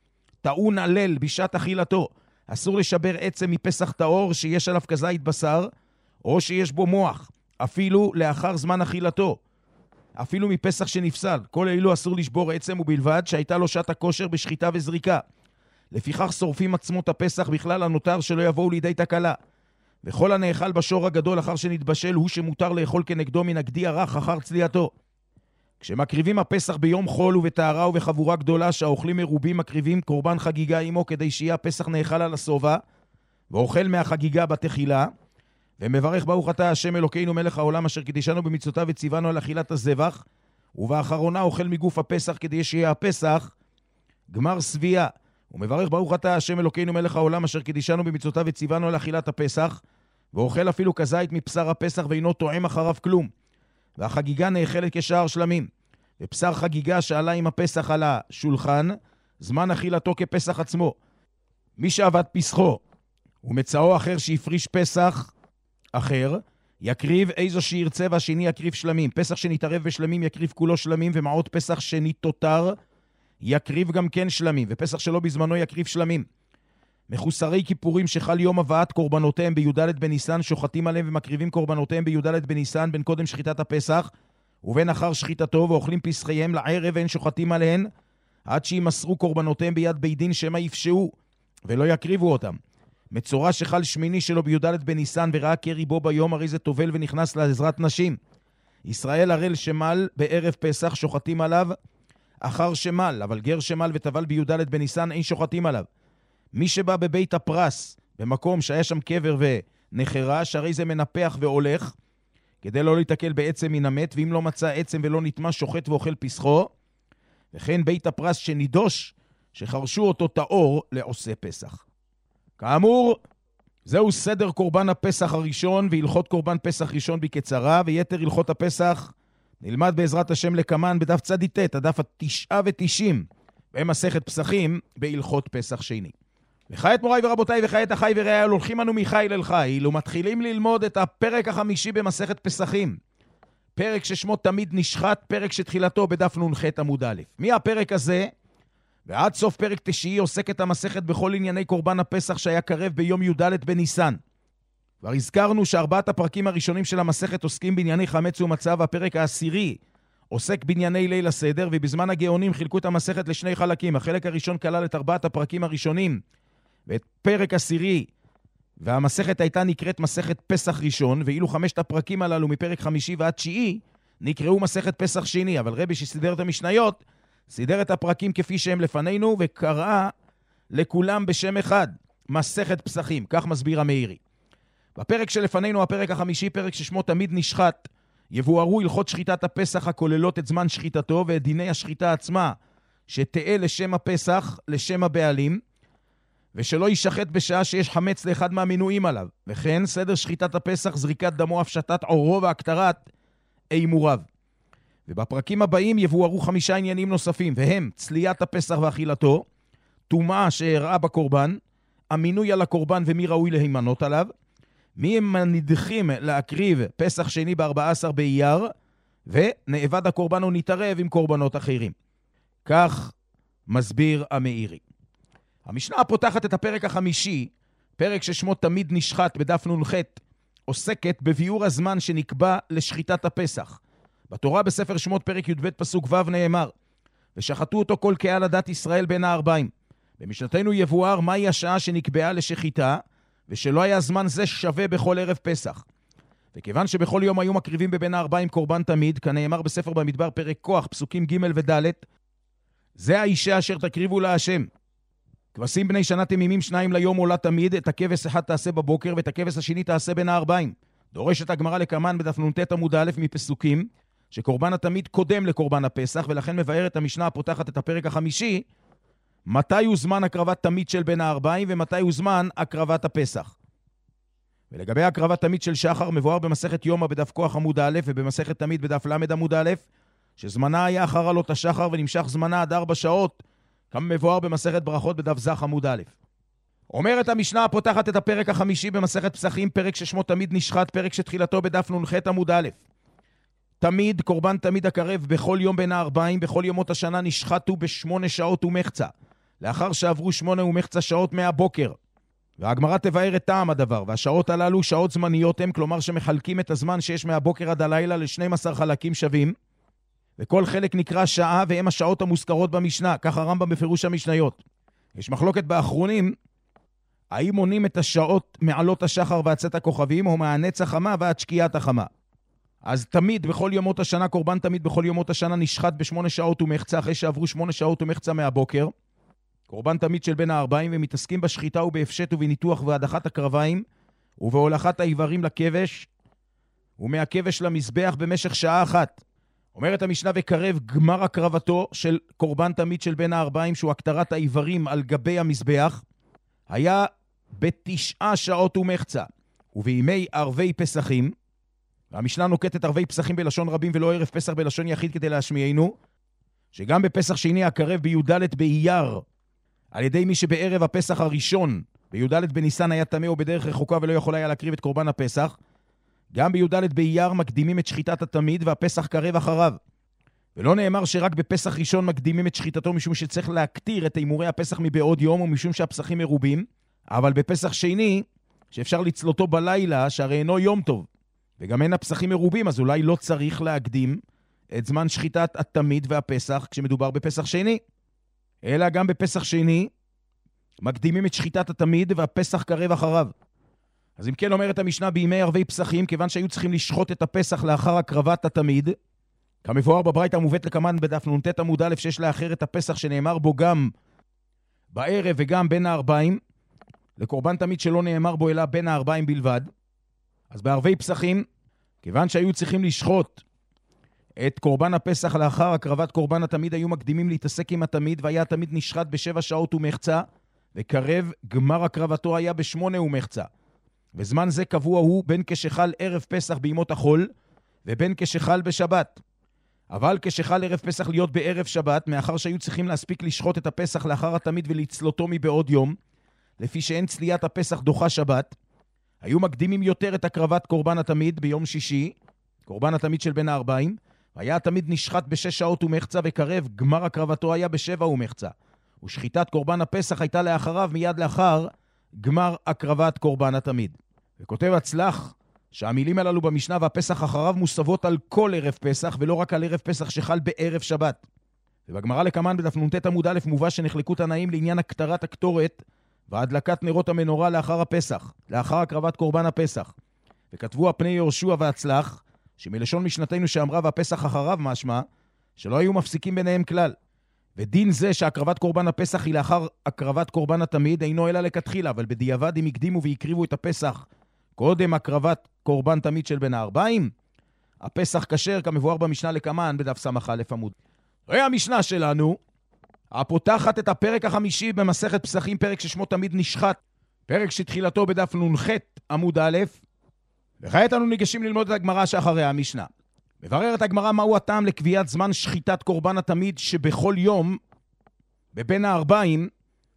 טעון הלל בשעת אכילתו. אסור לשבר עצם מפסח טהור שיש עליו כזית בשר, או שיש בו מוח, אפילו לאחר זמן אכילתו. אפילו מפסח שנפסל. כל אלו אסור לשבור עצם ובלבד שהייתה לו שעת הכושר בשחיטה וזריקה. לפיכך שורפים עצמות הפסח בכלל הנותר שלא יבואו לידי תקלה. וכל הנאכל בשור הגדול אחר שנתבשל הוא שמותר לאכול כנגדו מן הגדי הרך אחר צליעתו. כשמקריבים הפסח ביום חול ובטהרה ובחבורה גדולה שהאוכלים מרובים מקריבים קורבן חגיגה עמו כדי שיהיה הפסח נאכל על הסובה ואוכל מהחגיגה בתחילה ומברך ברוך אתה השם אלוקינו מלך העולם אשר קידשנו במצוותיו וציוונו על אכילת הזבח ובאחרונה אוכל מגוף הפסח כדי שיהיה הפסח גמר שביעה ומברך ברוך אתה השם אלוקינו מלך העולם אשר קידשנו במצוותיו וציוונו על אכילת הפסח ואוכל אפילו כזית מפשר הפסח ואינו טועם אחריו כלום והחגיגה נאכלת כשער שלמים ובשר חגיגה שעלה עם הפסח על השולחן זמן אכילתו כפסח עצמו מי שעבד פסחו ומצאו אחר שיפריש פסח אחר יקריב איזו שירצה והשני יקריב שלמים פסח שנתערב בשלמים יקריב כולו שלמים ומעות פסח שנתותר יקריב גם כן שלמים ופסח שלו בזמנו יקריב שלמים מחוסרי כיפורים שחל יום הבאת קורבנותיהם בי"ד בניסן שוחטים עליהם ומקריבים קורבנותיהם בי"ד בניסן בין קודם שחיטת הפסח ובין אחר שחיטתו ואוכלים פסחיהם לערב ואין שוחטים עליהן עד שימסרו קורבנותיהם ביד בית דין שמא יפשעו ולא יקריבו אותם. מצורע שחל שמיני שלו בי"ד בניסן וראה קרי בו ביום הרי זה טובל ונכנס לעזרת נשים. ישראל הראל שמל בערב פסח שוחטים עליו אחר שמל אבל גר שמל וטבל בי"ד בניסן אין שוחטים עליו. מי שבא בבית הפרס, במקום שהיה שם קבר ונחרש, הרי זה מנפח והולך, כדי לא להתקל בעצם מן המת, ואם לא מצא עצם ולא נטמע, שוחט ואוכל פסחו, וכן בית הפרס שנידוש, שחרשו אותו טהור לעושה פסח. כאמור, זהו סדר קורבן הפסח הראשון, והלכות קורבן פסח ראשון בקצרה, ויתר הלכות הפסח נלמד בעזרת השם לקמן בדף צדיטת, הדף 99, במסכת פסחים, בהלכות פסח שני. וכעת מוריי ורבותיי וכעת אחי ורעיי הולכים אנו מחיל אל חיל ומתחילים ללמוד את הפרק החמישי במסכת פסחים. פרק ששמו תמיד נשחט, פרק שתחילתו בדף נ"ח עמוד א'. מהפרק הזה ועד סוף פרק תשיעי עוסקת המסכת בכל ענייני קורבן הפסח שהיה קרב ביום י"ד בניסן. כבר הזכרנו שארבעת הפרקים הראשונים של המסכת עוסקים בענייני חמץ ומצה, והפרק העשירי עוסק בענייני ליל הסדר, ובזמן הגאונים חילקו את המסכת לשני חלקים. החלק הראשון כלל את ארבעת הפרקים הראשונים ואת פרק עשירי, והמסכת הייתה נקראת מסכת פסח ראשון, ואילו חמשת הפרקים הללו מפרק חמישי ועד תשיעי נקראו מסכת פסח שני. אבל רבי שסידר את המשניות סידר את הפרקים כפי שהם לפנינו וקרא לכולם בשם אחד, מסכת פסחים. כך מסביר המאירי. בפרק שלפנינו, הפרק החמישי, פרק ששמו תמיד נשחט, יבוארו הלכות שחיטת הפסח הכוללות את זמן שחיטתו ואת דיני השחיטה עצמה שתאה לשם הפסח, לשם הבעלים, ושלא יישחט בשעה שיש חמץ לאחד מהמינויים עליו. וכן סדר שחיטת הפסח, זריקת דמו, הפשטת עורו והקטרת אימוריו. ובפרקים הבאים יבוארו 5 עניינים נוספים, והם צליית הפסח ואכילתו, טומאה שהראה בקורבן, המינוי על הקורבן ומי ראוי להימנות עליו, מי הם הנדחים להקריב פסח שני ב-14 באייר, ונאבד הקורבן הוא נתערב עם קורבנות אחרים. כך מסביר המאירי. המשנה פותחת את הפרק החמישי, פרק ששמו תמיד נשחט בדף נ"ח, עוסקת בביאור הזמן שנקבע לשחיטת הפסח. בתורה בספר שמות פרק י"ב פסוק ו' נאמר, ושחטו אותו כל קהל עדת ישראל בין הערביים. במשנתנו יבואר מהי השעה שנקבעה לשחיטה, ושלא היה זמן זה שווה בכל ערב פסח. וכיוון שבכל יום היו מקריבים בבין הערביים קורבן תמיד, כנאמר בספר במדבר פרק כוח פסוקים ג' וד', זה האישה אשר תקריבו להשם. כבשים בני שנה תמימים 2 ליום עולה תמיד, את הכבש אחד תעשה בבוקר, ואת הכבש השני תעשה בין הארבעים. דורשת הגמרא לקמן בדף נ"ט עמוד א' מפסוקים, שקורבן התמיד קודם לקורבן הפסח, ולכן מבארת המשנה הפותחת את הפרק החמישי, מתי הוא זמן הקרבת תמיד של בין הארבעים, ומתי הוא זמן הקרבת הפסח. ולגבי הקרבת תמיד של שחר, מבואר במסכת יומא בדף כוח עמוד א', ובמסכת תמיד בדף למד עמוד א', שזמנה היה אחר עלות השחר, ונמשך זמנה עד 4 שעות, כמה מבואר במסכת ברכות בדף זך עמוד א'. אומרת המשנה הפותחת את הפרק החמישי במסכת פסחים, פרק ששמו תמיד נשחט, פרק שתחילתו בדף נ"ח עמוד א'. תמיד, קורבן תמיד הקרב בכל יום בין הארבעים, בכל ימות השנה נשחטו ב8 שעות ומחצה, לאחר שעברו 8 ומחצה שעות מהבוקר. והגמרא תבאר את טעם הדבר, והשעות הללו שעות זמניות הם, כלומר שמחלקים את הזמן שיש מהבוקר עד הלילה ל12 חלקים שווים, וכל חלק נקרא שעה, והם השעות המוזכרות במשנה, כך הרמב"ם בפירוש המשניות. יש מחלוקת באחרונים, האם מונים את השעות מעלות השחר ועצת הכוכבים, או מהנץ החמה ועד שקיעת החמה. אז תמיד, בכל ימות השנה, קורבן תמיד בכל ימות השנה נשחט ב8 שעות ומחצה, אחרי שעברו 8 שעות ומחצה מהבוקר. קורבן תמיד של בין הארבעים, ומתעסקים בשחיטה ובהפשט ובניתוח והדחת הקרביים, ובהולכת האיברים לכבש, ומהכבש למזבח במשך שעה אחת. אומרת המשנה וקרב גמר הקרבתו של קורבן תמיד של בין הארבעים, שהוא הקטרת האיברים על גבי המזבח, היה ב9 שעות ומחצה, ובימי ערבי פסחים, והמשנה נוקטת ערבי פסחים בלשון רבים ולא ערב פסח בלשון יחיד כדי להשמיענו, שגם בפסח שני הקרב בי"ד באייר, על ידי מי שבערב הפסח הראשון, בי"ד בניסן היה טמא או בדרך רחוקה ולא יכול היה להקריב את קורבן הפסח, גם בי"ד באייר מקדימים את שחיטת התמיד והפסח קרב אחריו. ולא נאמר שרק בפסח ראשון מקדימים את שחיטתו משום שצריך להקטיר את אימורי הפסח מבעוד יום או משום שהפסחים מרובים, אבל בפסח שני, שאפשר לצלותו בלילה, שהרי אינו יום טוב, וגם אין הפסחים מרובים, אז אולי לא צריך להקדים את זמן שחיטת התמיד והפסח כשמדובר בפסח שני. אלא גם בפסח שני מקדימים את שחיטת התמיד והפסח קרב אחריו. אז אם כן אומרת המשנה בימי ערבי פסחים, כיוון שהיו צריכים לשחוט את הפסח לאחר הקרבת התמיד, כמבואר בברייתא המובאת לקמן בדף נ"ט עמוד א', שיש לאחר את הפסח שנאמר בו גם בערב וגם בין הארבעים, לקורבן תמיד שלא נאמר בו אלא בין הארבעים בלבד. אז בערבי פסחים, כיוון שהיו צריכים לשחוט את קורבן הפסח לאחר הקרבת קורבן התמיד, היו מקדימים להתעסק עם התמיד, והיה התמיד נשחט ב7 שעות ומחצה, וקרב גמר הקרבתו היה ב8 ומחצה. וזמן זה קבוע הוא בין כשחל ערב פסח בימות החול, ובין כשחל בשבת. אבל כשחל ערב פסח להיות בערב שבת, מאחר שהיו צריכים להספיק לשחוט את הפסח לאחר התמיד ולצלותו מבעוד יום, לפי שאין צליית הפסח דוחה שבת, היו מקדימים יותר את הקרבת קורבן התמיד ביום שישי, קורבן התמיד של בין הארבעים, והיה התמיד נשחט ב6 שעות ומחצה, וקרב גמר הקרבתו היה ב7 ומחצה. ושחיטת קורבן הפסח הייתה לאחריו מיד לאחר גמר הקרבת קורבן התמיד. וכותב הצלח שהמילים הללו במשנה והפסח אחריו מוסבות על כל ערב פסח, ולא רק על ערב פסח שחל בערב שבת. ובגמרא לקמן בדף נ"ט עמוד א' מובא שנחלקו תנאים לעניין הקטרת הקטורת והדלקת נרות המנורה לאחר הפסח, לאחר הקרבת קורבן הפסח. וכתבו הפני יהושע והצלח, שמלשון משנתנו שאמרה והפסח אחריו משמע, שלא היו מפסיקים ביניהם כלל. ודין זה שהקרבת קורבן הפסח היא לאחר הקרבת קורבן התמיד, אינו אלא לכתחילה, אבל בדיעבד אם הקדימו והקריבו את הפסח קודם הקרבת קורבן תמיד של בין הארבעים, הפסח כשר כמבואר במשנה לקמן בדף סמך א' עמוד. זוהי המשנה שלנו, הפותחת את הפרק החמישי במסכת פסחים, פרק ששמו תמיד נשחט, פרק שתחילתו בדף נ"ח עמוד א', וכעת אנו ניגשים ללמוד את הגמרא שאחרי המשנה. מבררת הגמרא מהו הטעם לקביעת זמן שחיטת קורבן התמיד שבכל יום בבין הארבעים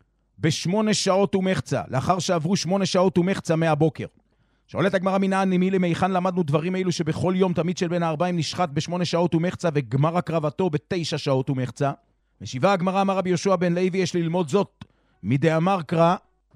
ב8 שעות ומחצה, לאחר שעברו 8 שעות ומחצה מהבוקר. שואלת הגמרא מנען ממי למיכן למדנו דברים אלו שבכל יום תמיד של בין הארבעים נשחט ב8 שעות ומחצה וגמר הקרבתו ב9 שעות ומחצה. משיבה הגמרא אמר רבי יהושע בן לוי יש ללמוד זאת מדאמר קרא,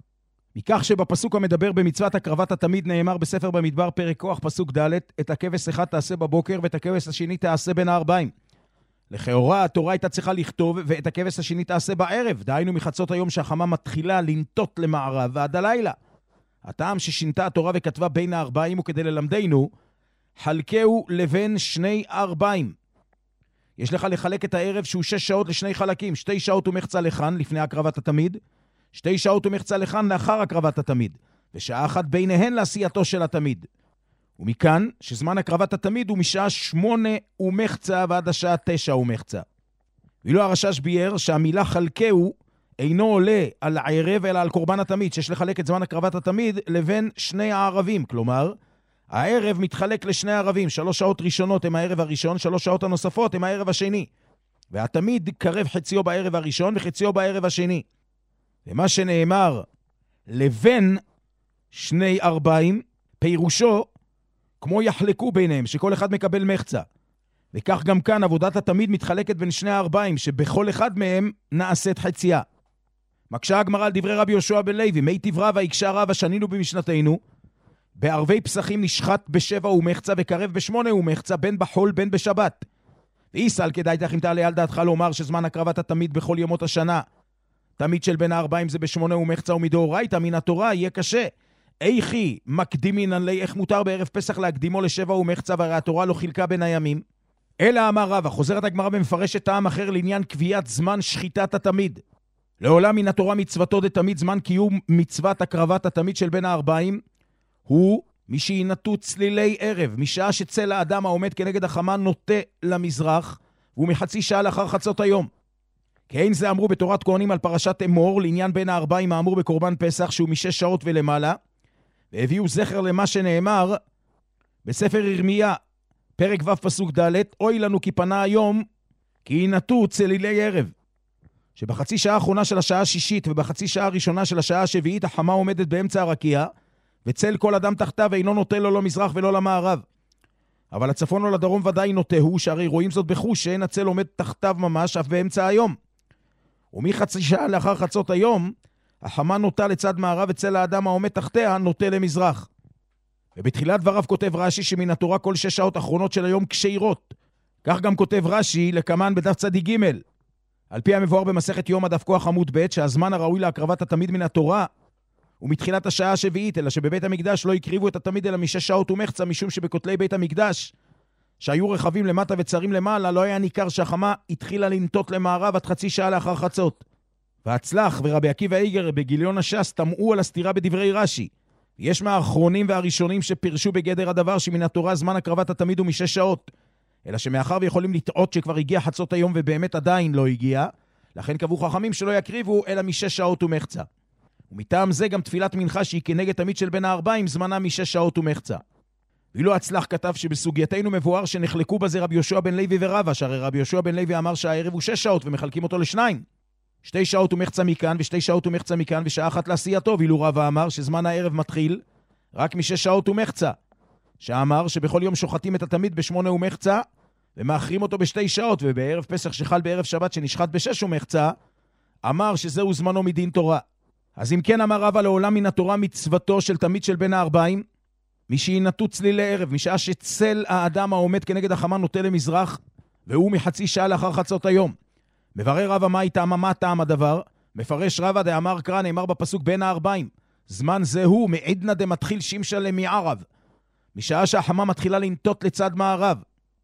מכך שבפסוק המדבר במצוות הקרבת התמיד נאמר בספר במדבר פרק כוח פסוק ד' את הכבש אחד תעשה בבוקר ואת הכבש השני תעשה בין הארבעים. לכאורה התורה הייתה צריכה לכתוב ואת הכבש השני תעשה בערב, דהיינו מחצות היום שהחמה מתחילה לנטות למערב ועד הלילה. הטעם ששינתה התורה וכתבה בין הארבעים הוא כדי ללמדנו חלקהו לבין 2 ארבעים. יש לך לחלק את הערב שהוא 6 שעות לשני חלקים, 2 שעות ומחצה לכאן לפני הקרבת התמיד, 2 שעות ומחצה לכאן לאחר הקרבת התמיד, ושעה אחת ביניהן לעשייתו של התמיד. ומכאן שזמן הקרבת התמיד הוא משעה 8 ומחצה ועד השעה 9 ומחצה. ואילו הרשש ביאר שהמילה חלקהו אינו עולה על הערב אלא על קורבן התמיד, שיש לחלק את זמן הקרבת התמיד לבין שני הערבים, כלומר, הערב מתחלק לשני ערבים, 3 שעות ראשונות הם הערב הראשון, 3 שעות הנוספות הם הערב השני. והתמיד קרב חציו בערב הראשון וחציו בערב השני. ומה שנאמר לבין שני ארבעים, פירושו כמו יחלקו ביניהם, שכל אחד מקבל מחצה. וכך גם כאן עבודת התמיד מתחלקת בין שני הארבעים, שבכל אחד מהם נעשית חצייה. מקשה הגמרא על דברי רבי יהושע בן לוי, מי תברא ויקשה רבא שנינו במשנתנו, בערבי פסחים נשחט ב7 ומחצה וקרב ב8 ומחצה, בין בחול בין בשבת. ואיסל כדאי תכם תעלה על דעתך לומר שזמן הקרבת התמיד בכל ימות השנה, תמיד של בין הארבעים זה ב8 ומחצה ומדאורייתא מן התורה יהיה קשה. איכי מקדימינן לי, איך מותר בערב פסח להקדימו ל7 ומחצה, והרי התורה לא חילקה בין הימים? אלא אמר רבא, חוזרת הגמרא ומפרשת טעם אחר לעניין קביעת זמן שחיטת התמיד. לעולם מן התורה מצוותו דתמיד, זמן קיום מצוות הקרבת התמיד של בין הארבעים, הוא מי שינטו צלילי ערב, משעה שצל האדם העומד כנגד החמה נוטה למזרח, והוא מחצי שעה לאחר חצות היום. כאין זה אמרו בתורת כהנים על פרשת אמור, לעניין בין הארבעים האמור בקורבן פסח, שהוא מ6 שעות ולמעלה, והביאו זכר למה שנאמר בספר ירמיה, פרק ו' פסוק ד', אוי לנו כי פנה היום, כי ינטו צלילי ערב. שבחצי שעה האחרונה של השעה השישית, ובחצי שעה הראשונה של השעה השביעית, החמה עומדת באמצע הרקיע, וצל כל אדם תחתיו אינו נוטה לו לא מזרח ולא למערב. אבל הצפון או לדרום ודאי נוטהו, שהרי רואים זאת בחוש, שאין הצל עומד תחתיו ממש, אף באמצע היום. ומחצי שעה לאחר חצות היום, החמה נוטה לצד מערב, וצל האדם העומד תחתיה נוטה למזרח. ובתחילת דבריו כותב רש"י שמן התורה כל 6 שעות אחרונות של היום כשרות. כך גם כותב רש"י לקמן בדף צדיק ג', על פי המבואר במסכת יום הדף כוח עמוד ב', שהזמן הראוי להקרבת התמיד מן התורה הוא מתחילת השעה השביעית, אלא שבבית המקדש לא הקריבו את התמיד אלא מ6 שעות ומחצה, משום שבכותלי בית המקדש שהיו רחבים למטה וצרים למעלה, לא היה ניכר שהחמה התחילה לנטות למערב עד חצי שעה לאחר חצות. והצלח ורבי עקיבא איגר בגיליון הש"ס תמעו על הסתירה בדברי רש"י. יש מהאחרונים והראשונים שפרשו בגדר הדבר שמן התורה זמן הקרבת התמיד הוא מ6 שעות, אלא שמאחר ויכולים לטעות שכבר הגיע חצות היום ובאמת עדיין לא הגיע, לכן קבעו חכמים שלא יקריבו אלא מ6 שעות ומחצה. ומטעם זה גם תפילת מנחה שהיא כנגד תמיד של בין הארבעים זמנה מ6 שעות ומחצה. ואילו הצלח כתב שבסוגייתנו מבואר שנחלקו בזה רבי יהושע בן לוי ורבא, שהרי רבי יהושע בן לוי אמר שהערב הוא 6 שעות ומחלקים אותו לשניים, 2 שעות ומחצה מכאן ו2 שעות ומחצה מכאן ושעה אחת לעשייתו. ואילו רבא אמר שזמן הערב מתחיל רק מ6 שעות ומחצה, שאמר שבכל יום שוחטים את התמיד ב8 ומחצה ומאחרים אותו ב2 שעות, ובערב פסח שחל בערב שבת שנשחט ב6 ומחצה אמר שזהו זמנו מדין תורה. אז אם כן אמר רבא לעולם מן התורה מצוותו של תמיד של בין הארבעים, מי שינטו צלילי ערב, משעה שצל האדם העומד כנגד החמה נוטה למזרח, והוא מחצי שעה לאחר חצות היום. מברר רבא מה טעם, מה טעם הדבר? מפרש רבא דאמר קרא, נאמר בפסוק בין הארבעים, זמן זה הוא מעדנא דמתחיל שימשה למערב, משעה שהחמה מתחילה לנטות לצד מערב.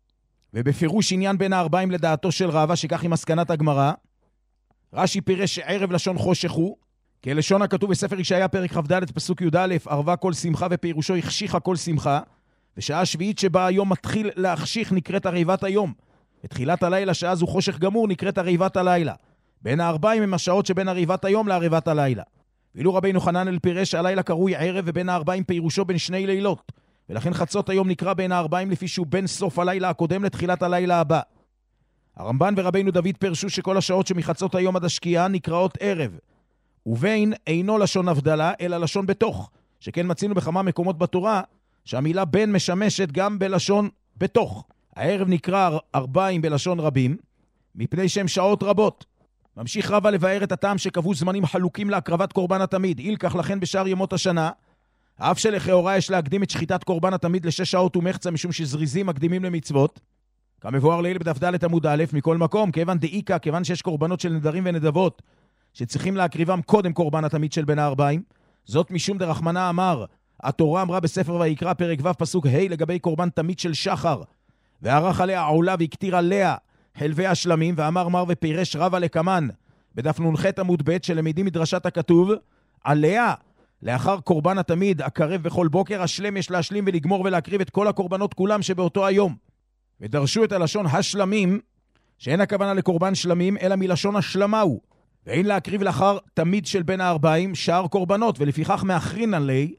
ובפירוש עניין בין הארבעים לדעתו של רבא, שכך היא מסקנת הגמרא, רש"י פירש שערב לשון חושך הוא, כלשון הכתוב בספר ישעיה פרק כ"ד פסוק י"א, ערבה כל שמחה ופירושו החשיכה כל שמחה, ושעה שביעית שבה היום מתחיל להחשיך נקראת ערבת היום, ותחילת הלילה שעה זו חושך גמור נקראת ערבת הלילה. בין הארבעים הם השעות שבין ערבת היום לערבת הלילה. ואילו רבינו חננאל פירש שהלילה קרוי ערב, ובין הארבעים פירושו בין 2 לילות, ולכן חצות היום נקרא בין הארבעים לפי שהוא בין סוף הלילה הקודם לתחילת הלילה הבא. הרמב"ן ורבינו דוד פרשו שכל השעות שמחצות היום עד השקיעה נקראות ערב, ובין אינו לשון הבדלה אלא לשון בתוך, שכן מצינו בכמה מקומות בתורה שהמילה בין משמשת גם בלשון בתוך. הערב נקרא 40 בלשון רבים מפני שהם שעות רבות. ממשיך רבא לבאר את הטעם שקבעו זמנים חלוקים להקרבת קורבן התמיד, אילקח לכן בשאר ימות השנה, אף שלכאורה יש להקדים את שחיטת קורבן התמיד ל6 שעות ומחצה, משום שזריזים מקדימים למצוות, כמבואר לעיל בדף ד' עמוד א'. מכל מקום, כיוון דאיקה, כיוון שיש קורבנות של נדרים ונדבות שצריכים להקריבם קודם קורבן התמיד של בין הארבעים, זאת משום דרחמנה אמר, התורה אמרה בספר ויקרא פרק ו' פסוק ה' לגבי קורבן תמיד של שחר, וערך עליה עולה והקטיר עליה חלבי השלמים, ואמר מר ופירש רבה לקמן, בדף נ"ח עמוד ב' שלמידים מדרשת הכתוב, עליה, לאחר קורבן התמיד, הקרב בכל בוקר, השלם יש להשלים ולגמור ולהקריב את כל הקורבנות כולם שבאותו היום. ודרשו את הלשון השלמים, שאין הכוונה לקורבן שלמים, אלא מלשון השלמה הוא. ואין להקריב לאחר תמיד של בין ה-40 שאר קורבנות, ולפיכך מאחרין עלי,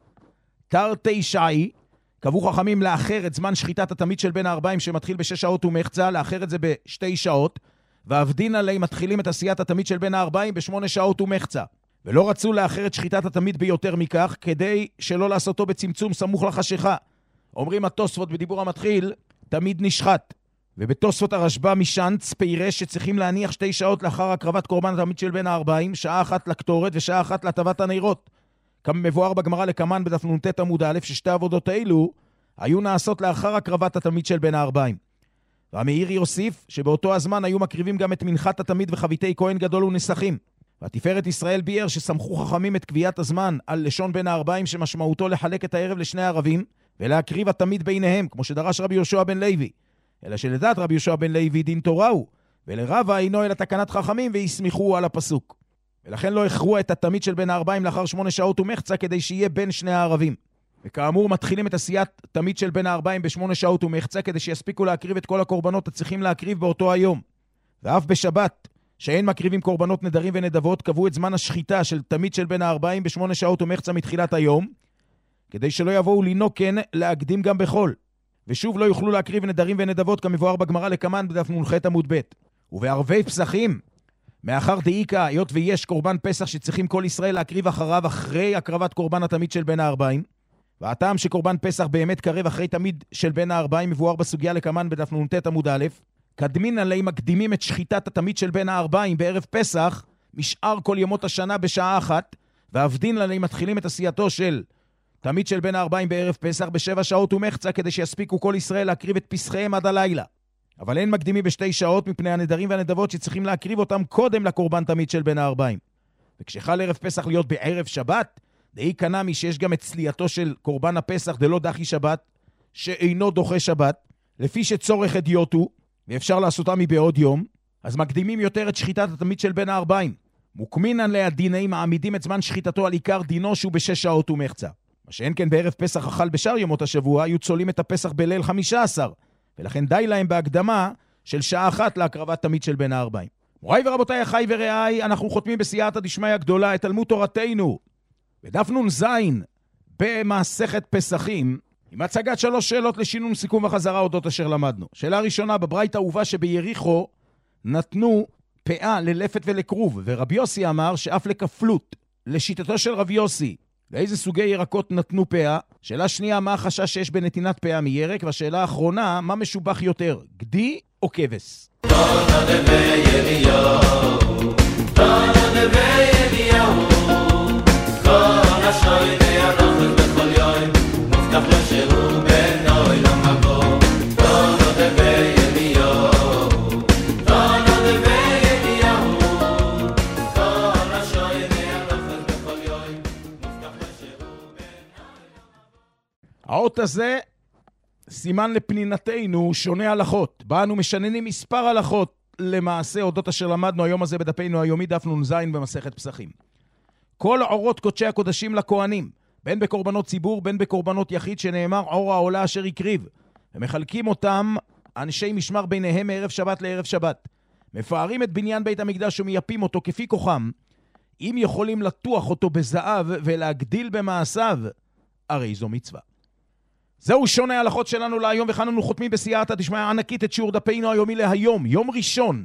תרתי שעי, קבעו חכמים לאחר את זמן שחיטת התמיד של בין ה-40 שמתחיל ב6 שעות ומחצה, לאחר את זה ב2 שעות, והעבדין עלי מתחילים את עשיית התמיד של בין ה-40 ב8 שעות ומחצה. ולא רצו לאחר את שחיטת התמיד ביותר מכך, כדי שלא לעשותו בצמצום סמוך לחשיכה. אומרים התוספות בדיבור המתחיל, תמיד נשחט. ובתוספות הרשב"א משנץ פירש שצריכים להניח 2 שעות לאחר הקרבת קורבן התמיד של בין ה-40, שעה אחת לקטורת ושעה אחת להטבת הנרות. כמה מבואר בגמרא לקמן בדף נ"ט עמוד א', ששתי עבודות האלו היו נעשות לאחר הקרבת התמיד של בין ה-40. והמאיר יוסיף שבאותו הזמן היו מקריבים גם את מנחת התמיד וחביתי כהן גדול ונסחים. והתפארת ישראל ביאר שסמכו חכמים את קביעת הזמן על לשון בין ה-40 שמשמעותו לחלק את הערב לשני ערבים ולהקריב התמיד ביניהם, כמו שדרש רבי יהושע בן לוי. אלא שלדעת רבי יהושע בן לוי דין תורה הוא, ולרבה אינו אלא תקנת חכמים ויסמיכו על הפסוק. ולכן לא הכרו את התמיד של בין ה-40 לאחר 8 שעות ומחצה כדי שיהיה בין שני הערבים. וכאמור מתחילים את עשיית תמיד של בין ה-40 ב8 שעות ומחצה כדי שיספיקו להקריב את כל הקורבנות הצריכים להקריב באותו היום. ואף בשבת, שאין מקריבים קורבנות נדרים ונדבות, קבעו את זמן השחיטה של תמיד של בין ה-40 ב8 שעות ומחצה מתחילת היום, כדי שלא יבואו לינוקן להקדים גם בחול. ושוב לא יוכלו להקריב נדרים ונדבות כמבואר בגמרא לקמן בדף נ"ח עמוד ב'. ובערבי פסחים, מאחר דאיקה, היות ויש קורבן פסח שצריכים כל ישראל להקריב אחריו אחרי הקרבת קורבן התמיד של בין ה-40, והטעם שקורבן פסח באמת קרב אחרי תמיד של בין ה-40 מבואר בסוגיה לקמן בדף נ"ט עמוד א', קדמין עלי מקדימים את שחיטת התמיד של בין ה-40 בערב פסח משאר כל ימות השנה בשעה אחת, והעבדין עלי מתחילים את עשייתו של תמיד של בין ה-40 בערב פסח ב7 שעות ומחצה כדי שיספיקו כל ישראל להקריב את פסחיהם עד הלילה. אבל אין מקדימים ב2 שעות מפני הנדרים והנדבות שצריכים להקריב אותם קודם לקורבן תמיד של בין ה-40. וכשחל ערב פסח להיות בערב שבת, דאי קנמי שיש גם את צלייתו של קורבן הפסח דלא דחי שבת, שאינו דוחה שבת, לפי שצורך הדיוטו, ואפשר לעשותם מבעוד יום, אז מקדימים יותר את שחיטת התמיד של בין ה-40. מוקמינן לידיני מעמידים את זמן שחיטתו על עיקר דינו שהוא ב6 שעות ומחצה. מה שאין כן בערב פסח החל בשאר ימות השבוע, היו צולים את הפסח בליל 15, ולכן די להם בהקדמה של שעה אחת להקרבת תמיד של בין ה-40. מוריי ורבותיי, אחי ורעי, אנחנו חותמים בסייעתא דשמיא הגדולה את תלמוד תורתנו, בדף נ"ז במסכת פסחים, עם הצגת 3 שאלות לשינון סיכום וחזרה אודות אשר למדנו. שאלה ראשונה, בברייתא הובא שביריחו נתנו פאה ללפת ולקרוב, ורבי יוסי אמר שאף לכפלות. לשיטתו של רבי יוסי, לאיזה סוגי ירקות נתנו פאה? שאלה שנייה, מה החשש שיש בנתינת פאה מירק? והשאלה האחרונה, מה משובח יותר, גדי או כבש? האות הזה סימן לפנינתנו שונה הלכות. באנו משננים מספר הלכות למעשה אודות אשר למדנו היום הזה בדפנו היומי דף נ"ז במסכת פסחים. כל עורות קודשי הקודשים לכהנים, בין בקורבנות ציבור בין בקורבנות יחיד, שנאמר עור העולה אשר יקריב, ומחלקים אותם אנשי משמר ביניהם מערב שבת לערב שבת. מפארים את בניין בית המקדש ומייפים אותו כפי כוחם. אם יכולים לטוח אותו בזהב ולהגדיל במעשיו, הרי זו מצווה. זהו שונה ההלכות שלנו להיום, וכאן אנו חותמים בסייעתא דשמיא ענקית את שיעור דפנו היומי להיום, יום ראשון,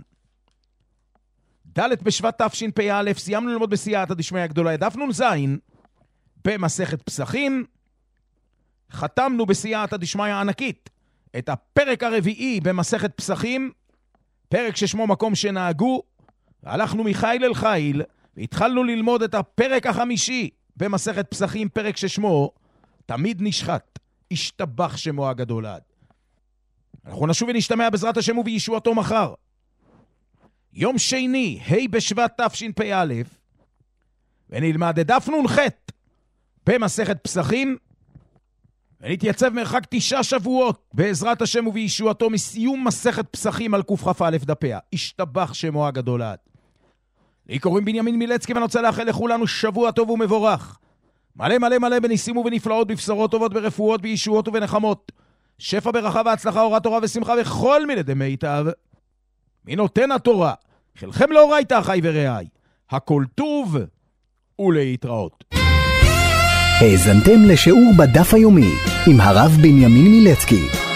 ד' בשבט תשפ"א. סיימנו ללמוד בסייעתא דשמיא הגדולה דף נ"ז במסכת פסחים. חתמנו בסייעתא דשמיא ענקית את הפרק הרביעי במסכת פסחים, פרק ששמו מקום שנהגו, והלכנו מחיל אל חיל, והתחלנו ללמוד את הפרק החמישי במסכת פסחים, פרק ששמו תמיד נשחט, השתבח שמו הגדול עד. אנחנו נשוב ונשתמע בעזרת השם ובישועתו מחר, יום שני, ה' בשבט תשפ"א, ונלמד את דף נ"ח במסכת פסחים, ונתייצב מרחק 9 שבועות בעזרת השם ובישועתו מסיום מסכת פסחים על קכ"א דפיה. השתבח שמו הגדול לעד. לי קוראים בנימין מילצקי, ואני רוצה לאחל לכולנו שבוע טוב ומבורך. מלא מלא מלא בניסים ובנפלאות, בבשורות טובות, ברפואות, בישועות ובנחמות. שפע ברכה והצלחה, אורת תורה ושמחה וכל מיני דמי איתיו. מי נותן התורה? חלכם לאורייתא אחי ורעי. הכל טוב ולהתראות. האזנתם לשיעור בדף היומי עם הרב בנימין מילצקי.